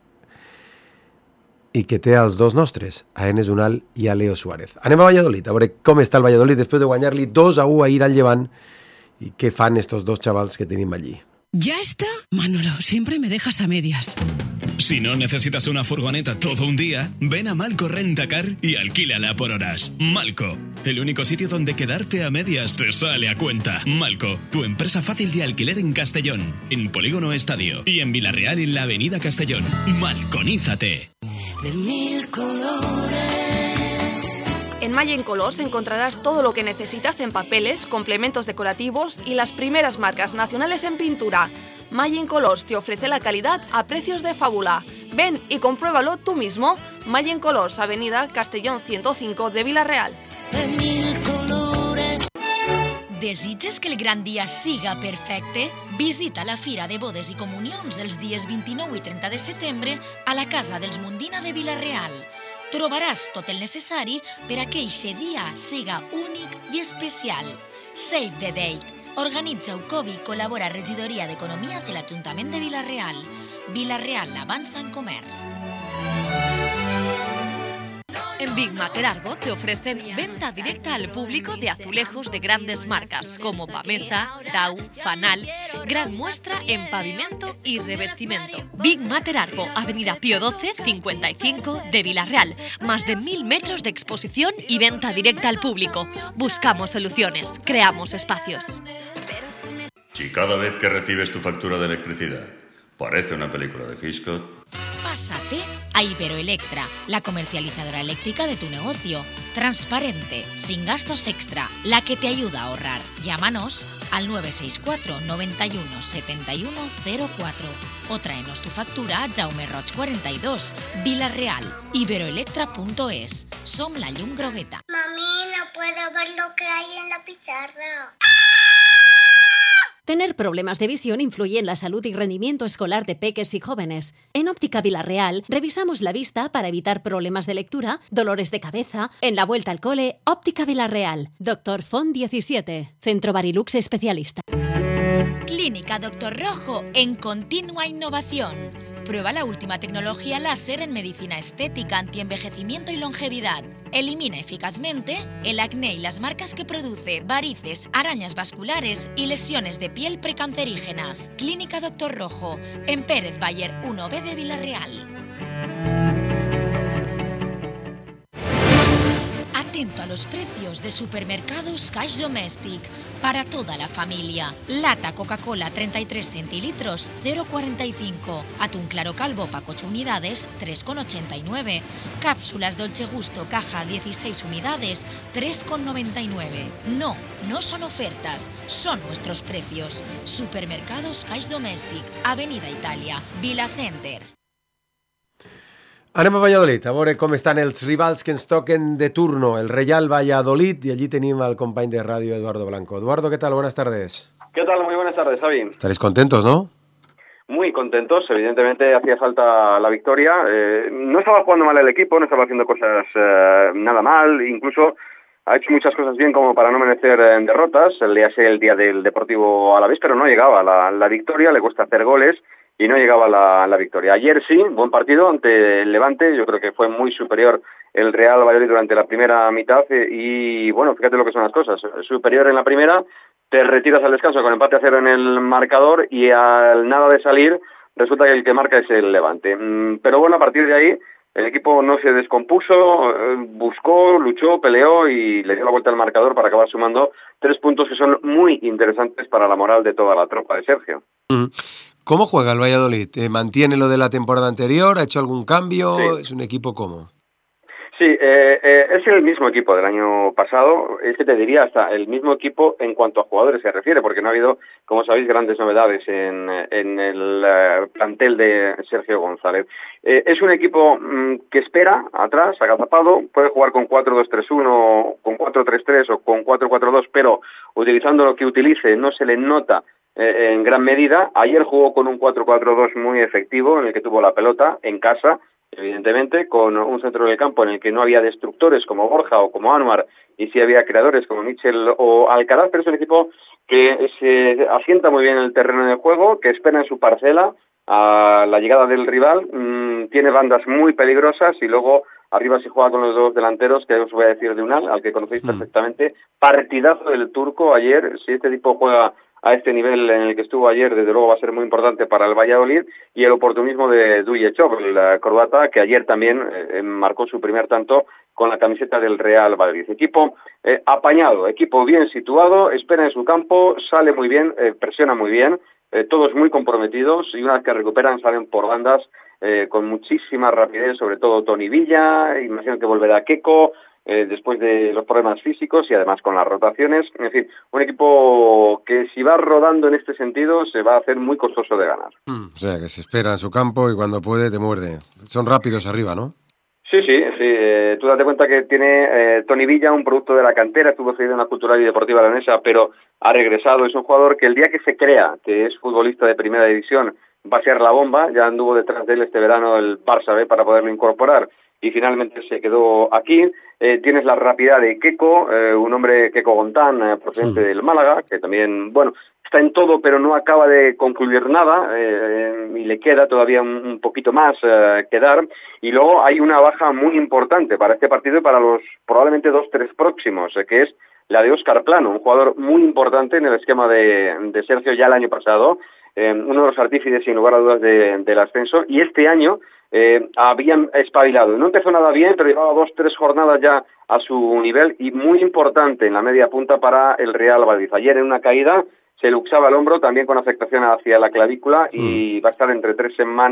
i que té els dos nostres, a Enes Unal i a Leo Suárez. Anem a Valladolid, a veure com està el Valladolid després de guanyar-li dos a u ahir al Llevant i què fan estos dos xavals que tenim allí. ¿Ya está? Manolo, siempre me dejas a medias. Si no necesitas una furgoneta todo un día, ven a Malco Rentacar y alquílala por horas. Malco, el único sitio donde quedarte a medias te sale a cuenta. Malco, tu empresa fácil de alquiler en Castellón, en Polígono Estadio y en Villarreal en la Avenida Castellón. Malconízate. De mil colores. En Malla en Colors encontrarás todo lo que necesitas en papeles, complementos decorativos y las primeras marcas nacionales en pintura. Malla en Colors te ofrece la calidad a precios de fábula. Ven y compruébalo tú mismo. Malla en Colors, Avenida Castellón ciento cinco de Vila-real. De mil colores. Desitges que el gran dia siga perfecte? Visita la Fira de Bodes i Comunions els dies vint-i-nou i trenta de setembre a la Casa dels Mundina de Vila-real. Trobaràs tot el necessari per a que eixe dia siga únic i especial. Save the date. Organitza Ucovi i col·labora Regidoria d'Economia de l'Ajuntament de Vila-real. Vila-real avanza en comerç. En Big Mater Arbo te ofrecen venta directa al público de azulejos de grandes marcas como Pamesa, Dau, Fanal, gran muestra en pavimento y revestimiento. Big Mater Arbo, Avenida Pío doce, cincuenta y cinco de Vila-real. Más de mil metros de exposición y venta directa al público. Buscamos soluciones, creamos espacios. Si cada vez que recibes tu factura de electricidad parece una película de Hitchcock... Pásate a Iberoelectra, la comercializadora eléctrica de tu negocio. Transparente, sin gastos extra, la que te ayuda a ahorrar. Llámanos al nueve seis cuatro noventa y uno setenta y uno cero cuatro o tráenos tu factura a Jaume Roig cuarenta y dos, Vila-real, iberoelectra punto es. Som la llum grogueta. Mami, no puedo ver lo que hay en la pizarra. Tener problemas de visión influye en la salud y rendimiento escolar de peques y jóvenes. En Óptica Vila-real revisamos la vista para evitar problemas de lectura, dolores de cabeza. En la vuelta al cole, Óptica Vila-real. Doctor Font diecisiete. Centro Barilux especialista. Clínica Doctor Rojo en continua innovación. Prueba la última tecnología láser en medicina estética, antienvejecimiento y longevidad. Elimina eficazmente el acné y las marcas que produce, varices, arañas vasculares y lesiones de piel precancerígenas. Clínica Doctor Rojo, en Pérez Bayer uno B de Vila-real. Atento a los precios de Supermercados Cash Domestic para toda la familia. Lata Coca-Cola treinta y tres centilitros, cero coma cuarenta y cinco. Atún claro calvo pack ocho unidades, tres coma ochenta y nueve. Cápsulas Dolce Gusto caja dieciséis unidades, tres coma noventa y nueve. No, no son ofertas, son nuestros precios. Supermercados Cash Domestic, Avenida Italia, Vila Center. Anem a Valladolid, a veure com estan els rivals que ens toquen de turno, el Real Valladolid, y allí tenim al company de radio Eduardo Blanco. Eduardo, ¿qué tal? Buenas tardes. ¿Qué tal? Muy buenas tardes, Xavi. Estaréis contentos, ¿no? Muy contentos, evidentemente hacía falta la victoria. Eh, no estaba jugando mal el equipo, no estaba haciendo cosas eh, nada mal, incluso ha hecho muchas cosas bien como para no merecer eh, derrotas. Le hace el día del Deportivo Alavés, pero no llegaba la, la victoria, le cuesta hacer goles. Y no llegaba la, la victoria. Ayer sí, buen partido ante el Levante. Yo creo que fue muy superior el Real Valladolid durante la primera mitad. Y bueno, fíjate lo que son las cosas. Superior en la primera, te retiras al descanso con empate a cero en el marcador y al nada de salir resulta que el que marca es el Levante. Pero bueno, a partir de ahí el equipo no se descompuso, buscó, luchó, peleó y le dio la vuelta al marcador para acabar sumando tres puntos que son muy interesantes para la moral de toda la tropa de Sergio. Mm. ¿Cómo juega el Valladolid? ¿Mantiene lo de la temporada anterior? ¿Ha hecho algún cambio? Sí. ¿Es un equipo cómo? Sí, eh, eh, es el mismo equipo del año pasado, es que te diría hasta el mismo equipo en cuanto a jugadores se refiere, porque no ha habido, como sabéis, grandes novedades en, en el uh, plantel de Sergio González. Eh, es un equipo mm, que espera atrás, agazapado, puede jugar con cuatro dos tres uno, con cuatro tres tres o con cuatro cuatro dos, pero utilizando lo que utilice no se le nota eh, en gran medida. Ayer jugó con un cuatro cuatro dos muy efectivo, en el que tuvo la pelota en casa, evidentemente, con un centro del campo en el que no había destructores como Borja o como Anwar, y sí había creadores como Michel o Alcaraz, pero es un equipo que se asienta muy bien en el terreno de juego, que espera en su parcela a la llegada del rival, mmm, tiene bandas muy peligrosas y luego arriba se juega con los dos delanteros, que os voy a decir de Unal, al que conocéis mm. perfectamente. Partidazo del turco ayer. Si este tipo juega a este nivel en el que estuvo ayer, desde luego va a ser muy importante para el Valladolid, y el oportunismo de Dujechov, el croata, que ayer también eh, marcó su primer tanto con la camiseta del Real Valladolid. Equipo eh, apañado, equipo bien situado, espera en su campo, sale muy bien, eh, presiona muy bien, eh, todos muy comprometidos, y una vez que recuperan salen por bandas eh, con muchísima rapidez, sobre todo Toni Villa, imagino que volverá Keco, Eh, después de los problemas físicos y además con las rotaciones. En fin, un equipo que si va rodando en este sentido se va a hacer muy costoso de ganar. Mm, o sea, que se espera en su campo y cuando puede te muerde. Son rápidos arriba, ¿no? Sí, sí, sí. Eh, tú date cuenta que tiene eh, Toni Villa, un producto de la cantera, estuvo cedido en la Cultural y Deportiva Leonesa, pero ha regresado. Es un jugador que el día que se crea que es futbolista de primera división va a ser la bomba. Ya anduvo detrás de él este verano el Barça B para poderlo incorporar y finalmente se quedó aquí. Eh, tienes la rapidez de Keco, eh, un hombre, Keco Gontán, eh, procedente sí. del Málaga, que también, bueno, está en todo, pero no acaba de concluir nada, eh, y le queda todavía un, un poquito más eh, que dar. Y luego hay una baja muy importante para este partido y para los probablemente dos, tres próximos, eh, que es la de Óscar Plano, un jugador muy importante en el esquema de, de Sergio ya el año pasado, eh, uno de los artífices sin lugar a dudas de, del ascenso, y este año Eh, habían espabilado. No empezó nada bien, pero llevaba dos, tres jornadas ya a su nivel y muy importante en la media punta para el Real Valladolid. Ayer en una caída se luxaba el hombro, también con afectación hacia la clavícula, y mm. va a estar entre tres semanas,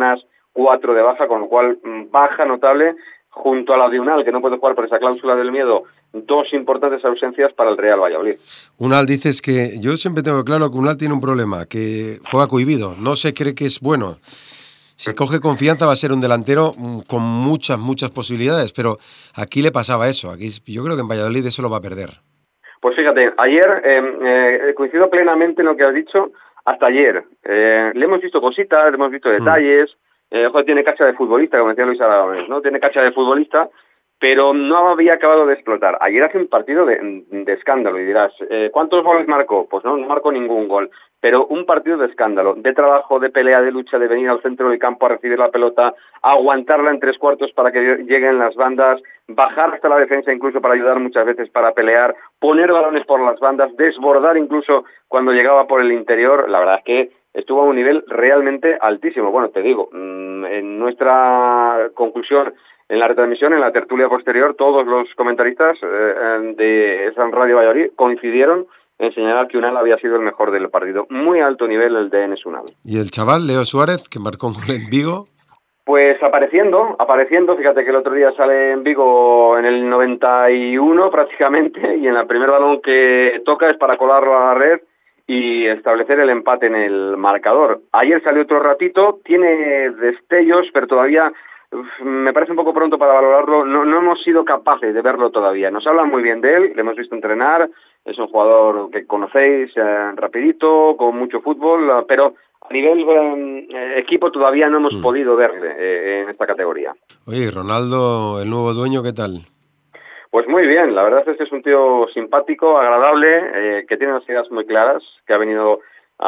cuatro de baja, con lo cual baja notable junto a la de Unal, que no puede jugar por esa cláusula del miedo, dos importantes ausencias para el Real Valladolid. Unal, dices que yo siempre tengo claro que Unal tiene un problema, que juega cohibido, no se cree que es bueno. Si coge confianza va a ser un delantero con muchas, muchas posibilidades, pero aquí le pasaba eso, aquí yo creo que en Valladolid eso lo va a perder. Pues fíjate, ayer eh, eh, coincido plenamente en lo que has dicho, hasta ayer. Eh, le hemos visto cositas, le hemos visto detalles, mm. Eh, joder, tiene cacha de futbolista, como decía Luis Aragonés, ¿no? Tiene cacha de futbolista, pero no había acabado de explotar. Ayer hace un partido de, de escándalo y dirás, eh, ¿cuántos goles marcó? Pues no, no marcó ningún gol, pero un partido de escándalo, de trabajo, de pelea, de lucha, de venir al centro del campo a recibir la pelota, aguantarla en tres cuartos para que lleguen las bandas, bajar hasta la defensa incluso para ayudar muchas veces para pelear, poner balones por las bandas, desbordar incluso cuando llegaba por el interior. La verdad es que estuvo a un nivel realmente altísimo. Bueno, te digo, en nuestra conclusión, en la retransmisión, en la tertulia posterior, todos los comentaristas eh, de San Radio Valladolid coincidieron en señalar que Unal había sido el mejor del partido. Muy alto nivel el de Enes Unal. ¿Y el chaval, Leo Suárez, que marcó un gol en Vigo? Pues apareciendo, apareciendo, fíjate que el otro día sale en Vigo en el noventa y uno prácticamente, y en el primer balón que toca es para colarlo a la red y establecer el empate en el marcador. Ayer salió otro ratito, tiene destellos, pero todavía uf, me parece un poco pronto para valorarlo. No, no hemos sido capaces de verlo todavía. Nos hablan muy bien de él, le hemos visto entrenar, es un jugador que conocéis, eh, rapidito, con mucho fútbol, pero a nivel eh, equipo todavía no hemos mm. podido verle eh, en esta categoría. Oye, ¿y Ronaldo, el nuevo dueño, qué tal? Pues muy bien, la verdad es que es un tío simpático, agradable, eh, que tiene unas ideas muy claras, que ha venido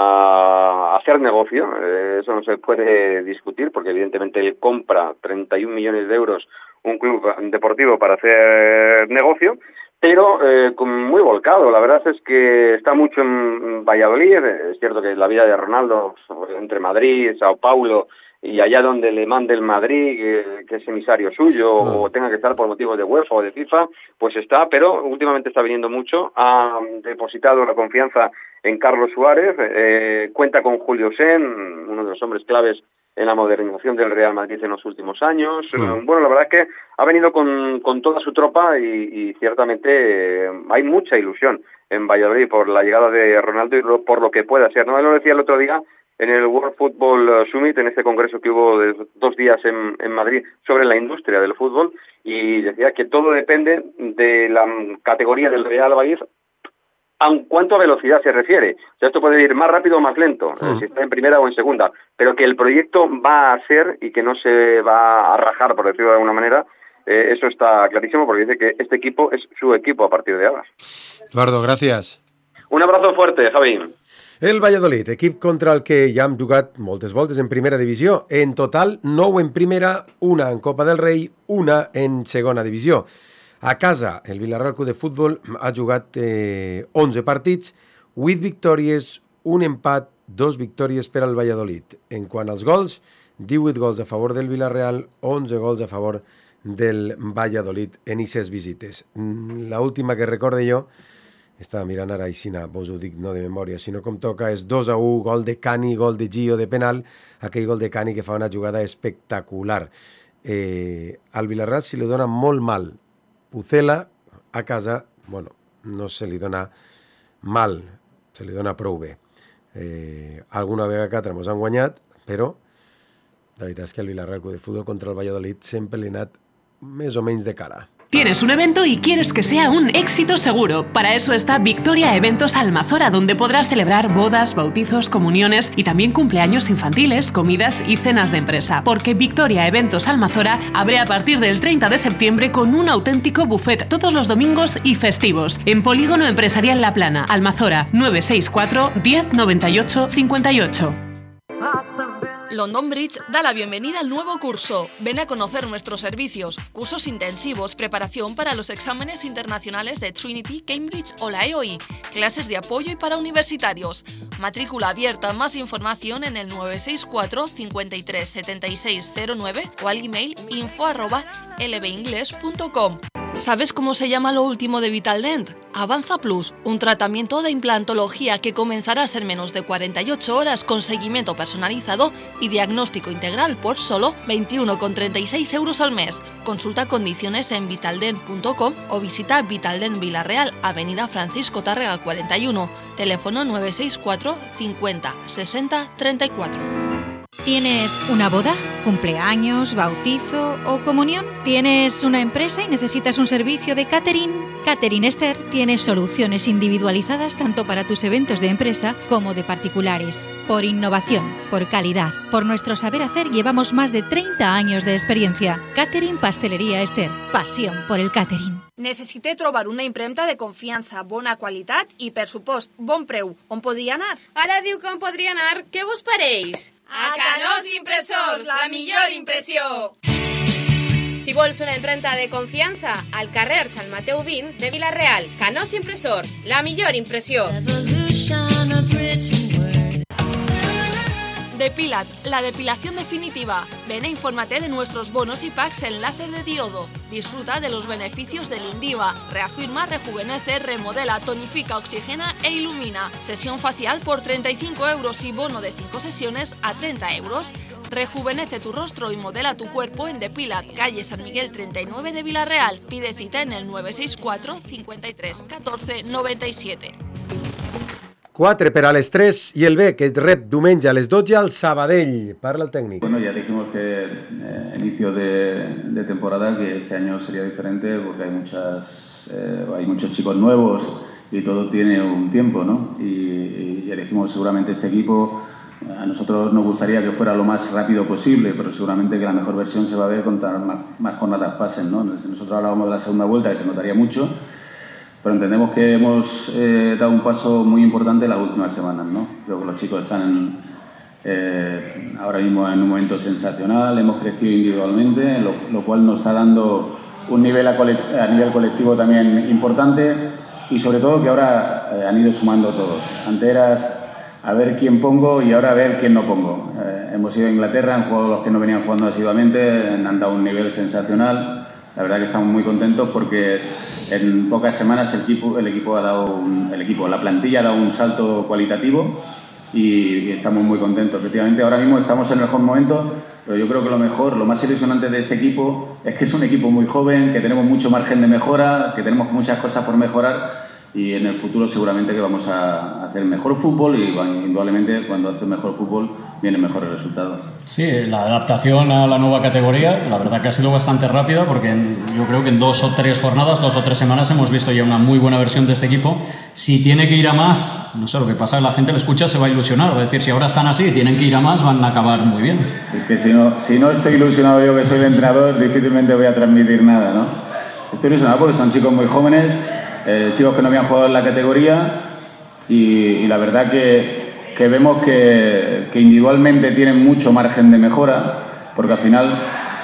a hacer negocio, eh, eso no se puede discutir, porque evidentemente él compra treinta y un millones de euros un club deportivo para hacer negocio, pero eh, muy volcado. La verdad es que está mucho en Valladolid. Es cierto que la vida de Ronaldo, entre Madrid, Sao Paulo y allá donde le mande el Madrid, que, que es emisario suyo, sí. o tenga que estar por motivos de UEFA o de FIFA, pues está, pero últimamente está viniendo mucho. Ha depositado la confianza en Carlos Suárez, eh, cuenta con Julio Sen, uno de los hombres claves en la modernización del Real Madrid en los últimos años. Sí. Bueno, la verdad es que ha venido con, con toda su tropa y, y ciertamente eh, hay mucha ilusión en Valladolid por la llegada de Ronaldo y lo, por lo que pueda ser. No me lo decía el otro día en el World Football Summit, en este congreso que hubo de dos días en, en Madrid sobre la industria del fútbol, y decía que todo depende de la categoría del Real Valladolid en cuanto a velocidad se refiere. O sea, esto puede ir más rápido o más lento, uh-huh. si está en primera o en segunda, pero que el proyecto va a ser y que no se va a rajar, por decirlo de alguna manera, eh, eso está clarísimo, porque dice que este equipo es su equipo a partir de ahora. Eduardo, gracias. Un abrazo fuerte, Javi. El Valladolid, equip contra el que ja hem jugat moltes voltes en primera divisió. En total, nou en primera, una en Copa del Rei, una en segona divisió. A casa, el Villarreal Club de Futbol ha jugat eh, onze partits, vuit victòries, un empat, dos victòries per al Valladolid. En quant als gols, divuit gols a favor del Villarreal, onze gols a favor del Valladolid en aquestes visites. La última que recorde jo, estava mirant ara Aixina, vos ho dic no de memòria, sinó com toca, és dos a u, gol de Cani, gol de Gio de penal, aquell gol de Cani que fa una jugada espectacular. Eh, al Villarreal se li dona molt mal. Pucela, a casa, bueno, no se li dona mal, se li dona prou bé. Eh, alguna vegada que altra mos han guanyat, però la veritat és que el Villarreal Club de Futbol contra el Valladolid sempre li ha anat més o menys de cara. Tienes un evento y quieres que sea un éxito seguro. Para eso está Victoria Eventos Almazora, donde podrás celebrar bodas, bautizos, comuniones y también cumpleaños infantiles, comidas y cenas de empresa. Porque Victoria Eventos Almazora abre a partir del treinta de septiembre con un auténtico buffet todos los domingos y festivos. En Polígono Empresarial La Plana, Almazora, nueve seis cuatro, diez, noventa y ocho, cincuenta y ocho. London Bridge da la bienvenida al nuevo curso. Ven a conocer nuestros servicios, cursos intensivos, preparación para los exámenes internacionales de Trinity, Cambridge o la E O I, clases de apoyo y para universitarios. Matrícula abierta, más información en el nueve seis cuatro, cincuenta y tres, setenta y seis cero nueve o al email info arroba lbingles punto com. ¿Sabes cómo se llama lo último de Vitaldent? Avanza Plus, un tratamiento de implantología que comenzarás en menos de cuarenta y ocho horas con seguimiento personalizado y diagnóstico integral por solo veintiuno con treinta y seis euros al mes. Consulta condiciones en vitaldent punto com o visita Vitaldent Villarreal, Avenida Francisco Tárrega cuarenta y uno, teléfono nueve seis cuatro cincuenta sesenta treinta y cuatro. ¿Tienes una boda, cumpleaños, bautizo o comunión? ¿Tienes una empresa y necesitas un servicio de catering? Catering Esther tiene soluciones individualizadas tanto para tus eventos de empresa como de particulares. Por innovación, por calidad, por nuestro saber hacer llevamos más de treinta años de experiencia. Catering Pastelería Esther, pasión por el catering. Necessite trobar una impremta de confiança, bona qualitat i, per supost, bon preu. On podria anar? Ara diu que on podria anar. Què vos pareix? A Canós Impressors, la millor impressió! Si vols una impremta de confiança, al carrer Sant Mateu vint de Vila-real. Canós Impressors, la millor impressió. Depilat, la depilación definitiva. Ven e infórmate de nuestros bonos y packs en láser de diodo. Disfruta de los beneficios del Indiva. Reafirma, rejuvenece, remodela, tonifica, oxigena e ilumina. Sesión facial por treinta y cinco euros y bono de cinco sesiones a treinta euros. Rejuvenece tu rostro y modela tu cuerpo en Depilat, calle San Miguel treinta y nueve de Vila-real. Pide cita en el nueve seis cuatro cincuenta y tres catorce noventa y siete. quatre per a les tres y el B, que rep diumenge a les dotze al Sabadell. Parla el técnico. Bueno, ya dijimos que eh, inicio de, de temporada que este año sería diferente porque hay muchas eh, hay muchos chicos nuevos y todo tiene un tiempo, ¿no? Y, y ya dijimos seguramente este equipo a nosotros nos gustaría que fuera lo más rápido posible, pero seguramente que la mejor versión se va a ver cuantas más, más jornadas pasen, ¿no? Nosotros hablábamos de la segunda vuelta, que se notaría mucho, pero entendemos que hemos eh, dado un paso muy importante en las últimas semanas, ¿no? Creo que los chicos están eh, ahora mismo en un momento sensacional, hemos crecido individualmente, lo, lo cual nos está dando un nivel a, colect- a nivel colectivo también importante y sobre todo que ahora eh, han ido sumando todos. Antes eras a ver quién pongo y ahora a ver quién no pongo. Eh, hemos ido a Inglaterra, han jugado los que no venían jugando asiduamente, han dado un nivel sensacional. La verdad que estamos muy contentos porque en pocas semanas el equipo, el equipo ha dado un, el equipo, la plantilla ha dado un salto cualitativo y, y estamos muy contentos. Efectivamente, ahora mismo estamos en el mejor momento, pero yo creo que lo mejor, lo más ilusionante de este equipo es que es un equipo muy joven, que tenemos mucho margen de mejora, que tenemos muchas cosas por mejorar y en el futuro seguramente que vamos a hacer mejor fútbol y indudablemente cuando haces mejor fútbol vienen mejores resultados. Sí, la adaptación a la nueva categoría, la verdad que ha sido bastante rápida porque en, yo creo que en dos o tres jornadas, dos o tres semanas hemos visto ya una muy buena versión de este equipo. Si tiene que ir a más, no sé, lo que pasa es que la gente lo escucha, se va a ilusionar, va a decir, si ahora están así y tienen que ir a más, van a acabar muy bien. Es que si no, si no estoy ilusionado yo que soy el entrenador, difícilmente voy a transmitir nada, ¿no? Estoy ilusionado porque son chicos muy jóvenes, eh, chicos que no habían jugado en la categoría y, y la verdad que que vemos que, que individualmente tienen mucho margen de mejora, porque al final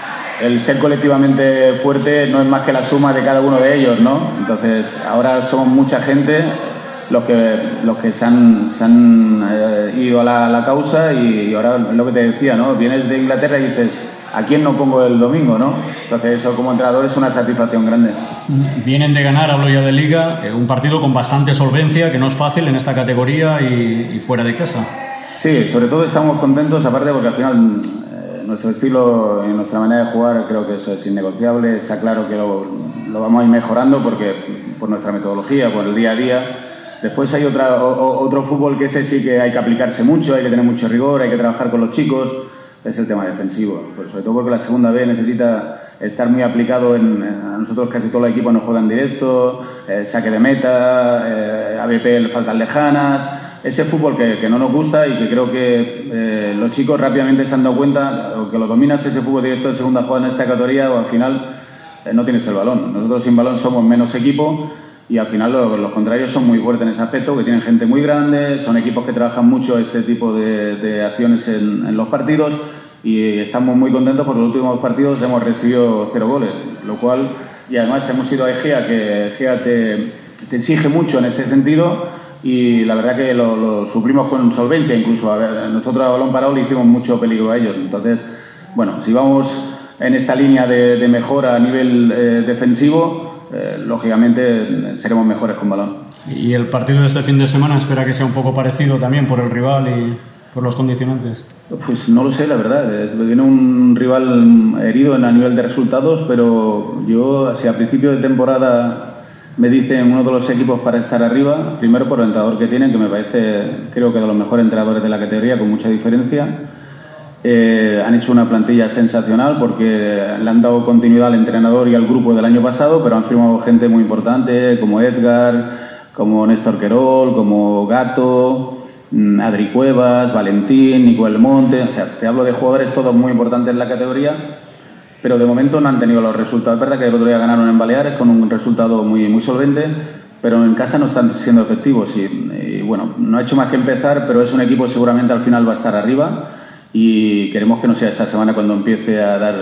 el ser colectivamente fuerte no es más que la suma de cada uno de ellos, ¿no? Entonces ahora somos mucha gente los que, los que se han, se han eh, ido a la, a la causa y, y ahora es lo que te decía, ¿no? Vienes de Inglaterra y dices, ¿a quién no pongo el domingo, no? Entonces eso como entrenador es una satisfacción grande. Vienen de ganar, hablo ya de Liga, eh, un partido con bastante solvencia, que no es fácil en esta categoría y, y fuera de casa. Sí, sobre todo estamos contentos, aparte porque al final eh, nuestro estilo y nuestra manera de jugar creo que eso es innegociable, está claro que lo, lo vamos a ir mejorando porque por nuestra metodología, por el día a día. Después hay otra, o, otro fútbol que ese sí que hay que aplicarse mucho, hay que tener mucho rigor, hay que trabajar con los chicos, es el tema defensivo, pues sobre todo porque la segunda B necesita estar muy aplicado en, en a nosotros casi todo el equipo nos juega en directo, eh, saque de meta, eh, A B P faltas lejanas, ese fútbol que, que no nos gusta y que creo que eh, los chicos rápidamente se han dado cuenta o que lo dominas ese fútbol directo de segunda jugada en esta categoría o al final eh, no tienes el balón. Nosotros sin balón somos menos equipo y al final los, los contrarios son muy fuertes en ese aspecto, que tienen gente muy grande, son equipos que trabajan mucho este tipo de, de acciones en, en los partidos y estamos muy contentos porque en los últimos partidos hemos recibido cero goles, lo cual, y además hemos ido a Egea, que Egea te, te exige mucho en ese sentido y la verdad que lo, lo suplimos con solvencia, incluso a ver, nosotros a balón parado le hicimos mucho peligro a ellos, entonces, bueno, si vamos en esta línea de, de mejora a nivel eh, defensivo, eh, lógicamente seremos mejores con balón. ¿Y el partido de este fin de semana espera que sea un poco parecido también por el rival y por los condicionantes? Pues no lo sé, la verdad. Es, viene un rival herido en a nivel de resultados, pero yo, si a principio de temporada me dicen uno de los equipos para estar arriba, primero por el entrenador que tienen, que me parece, creo que de los mejores entrenadores de la categoría, con mucha diferencia. Eh, han hecho una plantilla sensacional porque le han dado continuidad al entrenador y al grupo del año pasado, pero han firmado gente muy importante como Edgar, como Néstor Querol, como Gato, Adri Cuevas, Valentín, Nico El Monte. O sea, te hablo de jugadores todos muy importantes en la categoría, pero de momento no han tenido los resultados. Es verdad que el otro día ganaron en Baleares con un resultado muy, muy solvente, pero en casa no están siendo efectivos y, y bueno, no ha hecho más que empezar, pero es un equipo que seguramente al final va a estar arriba y queremos que no sea esta semana cuando empiece a dar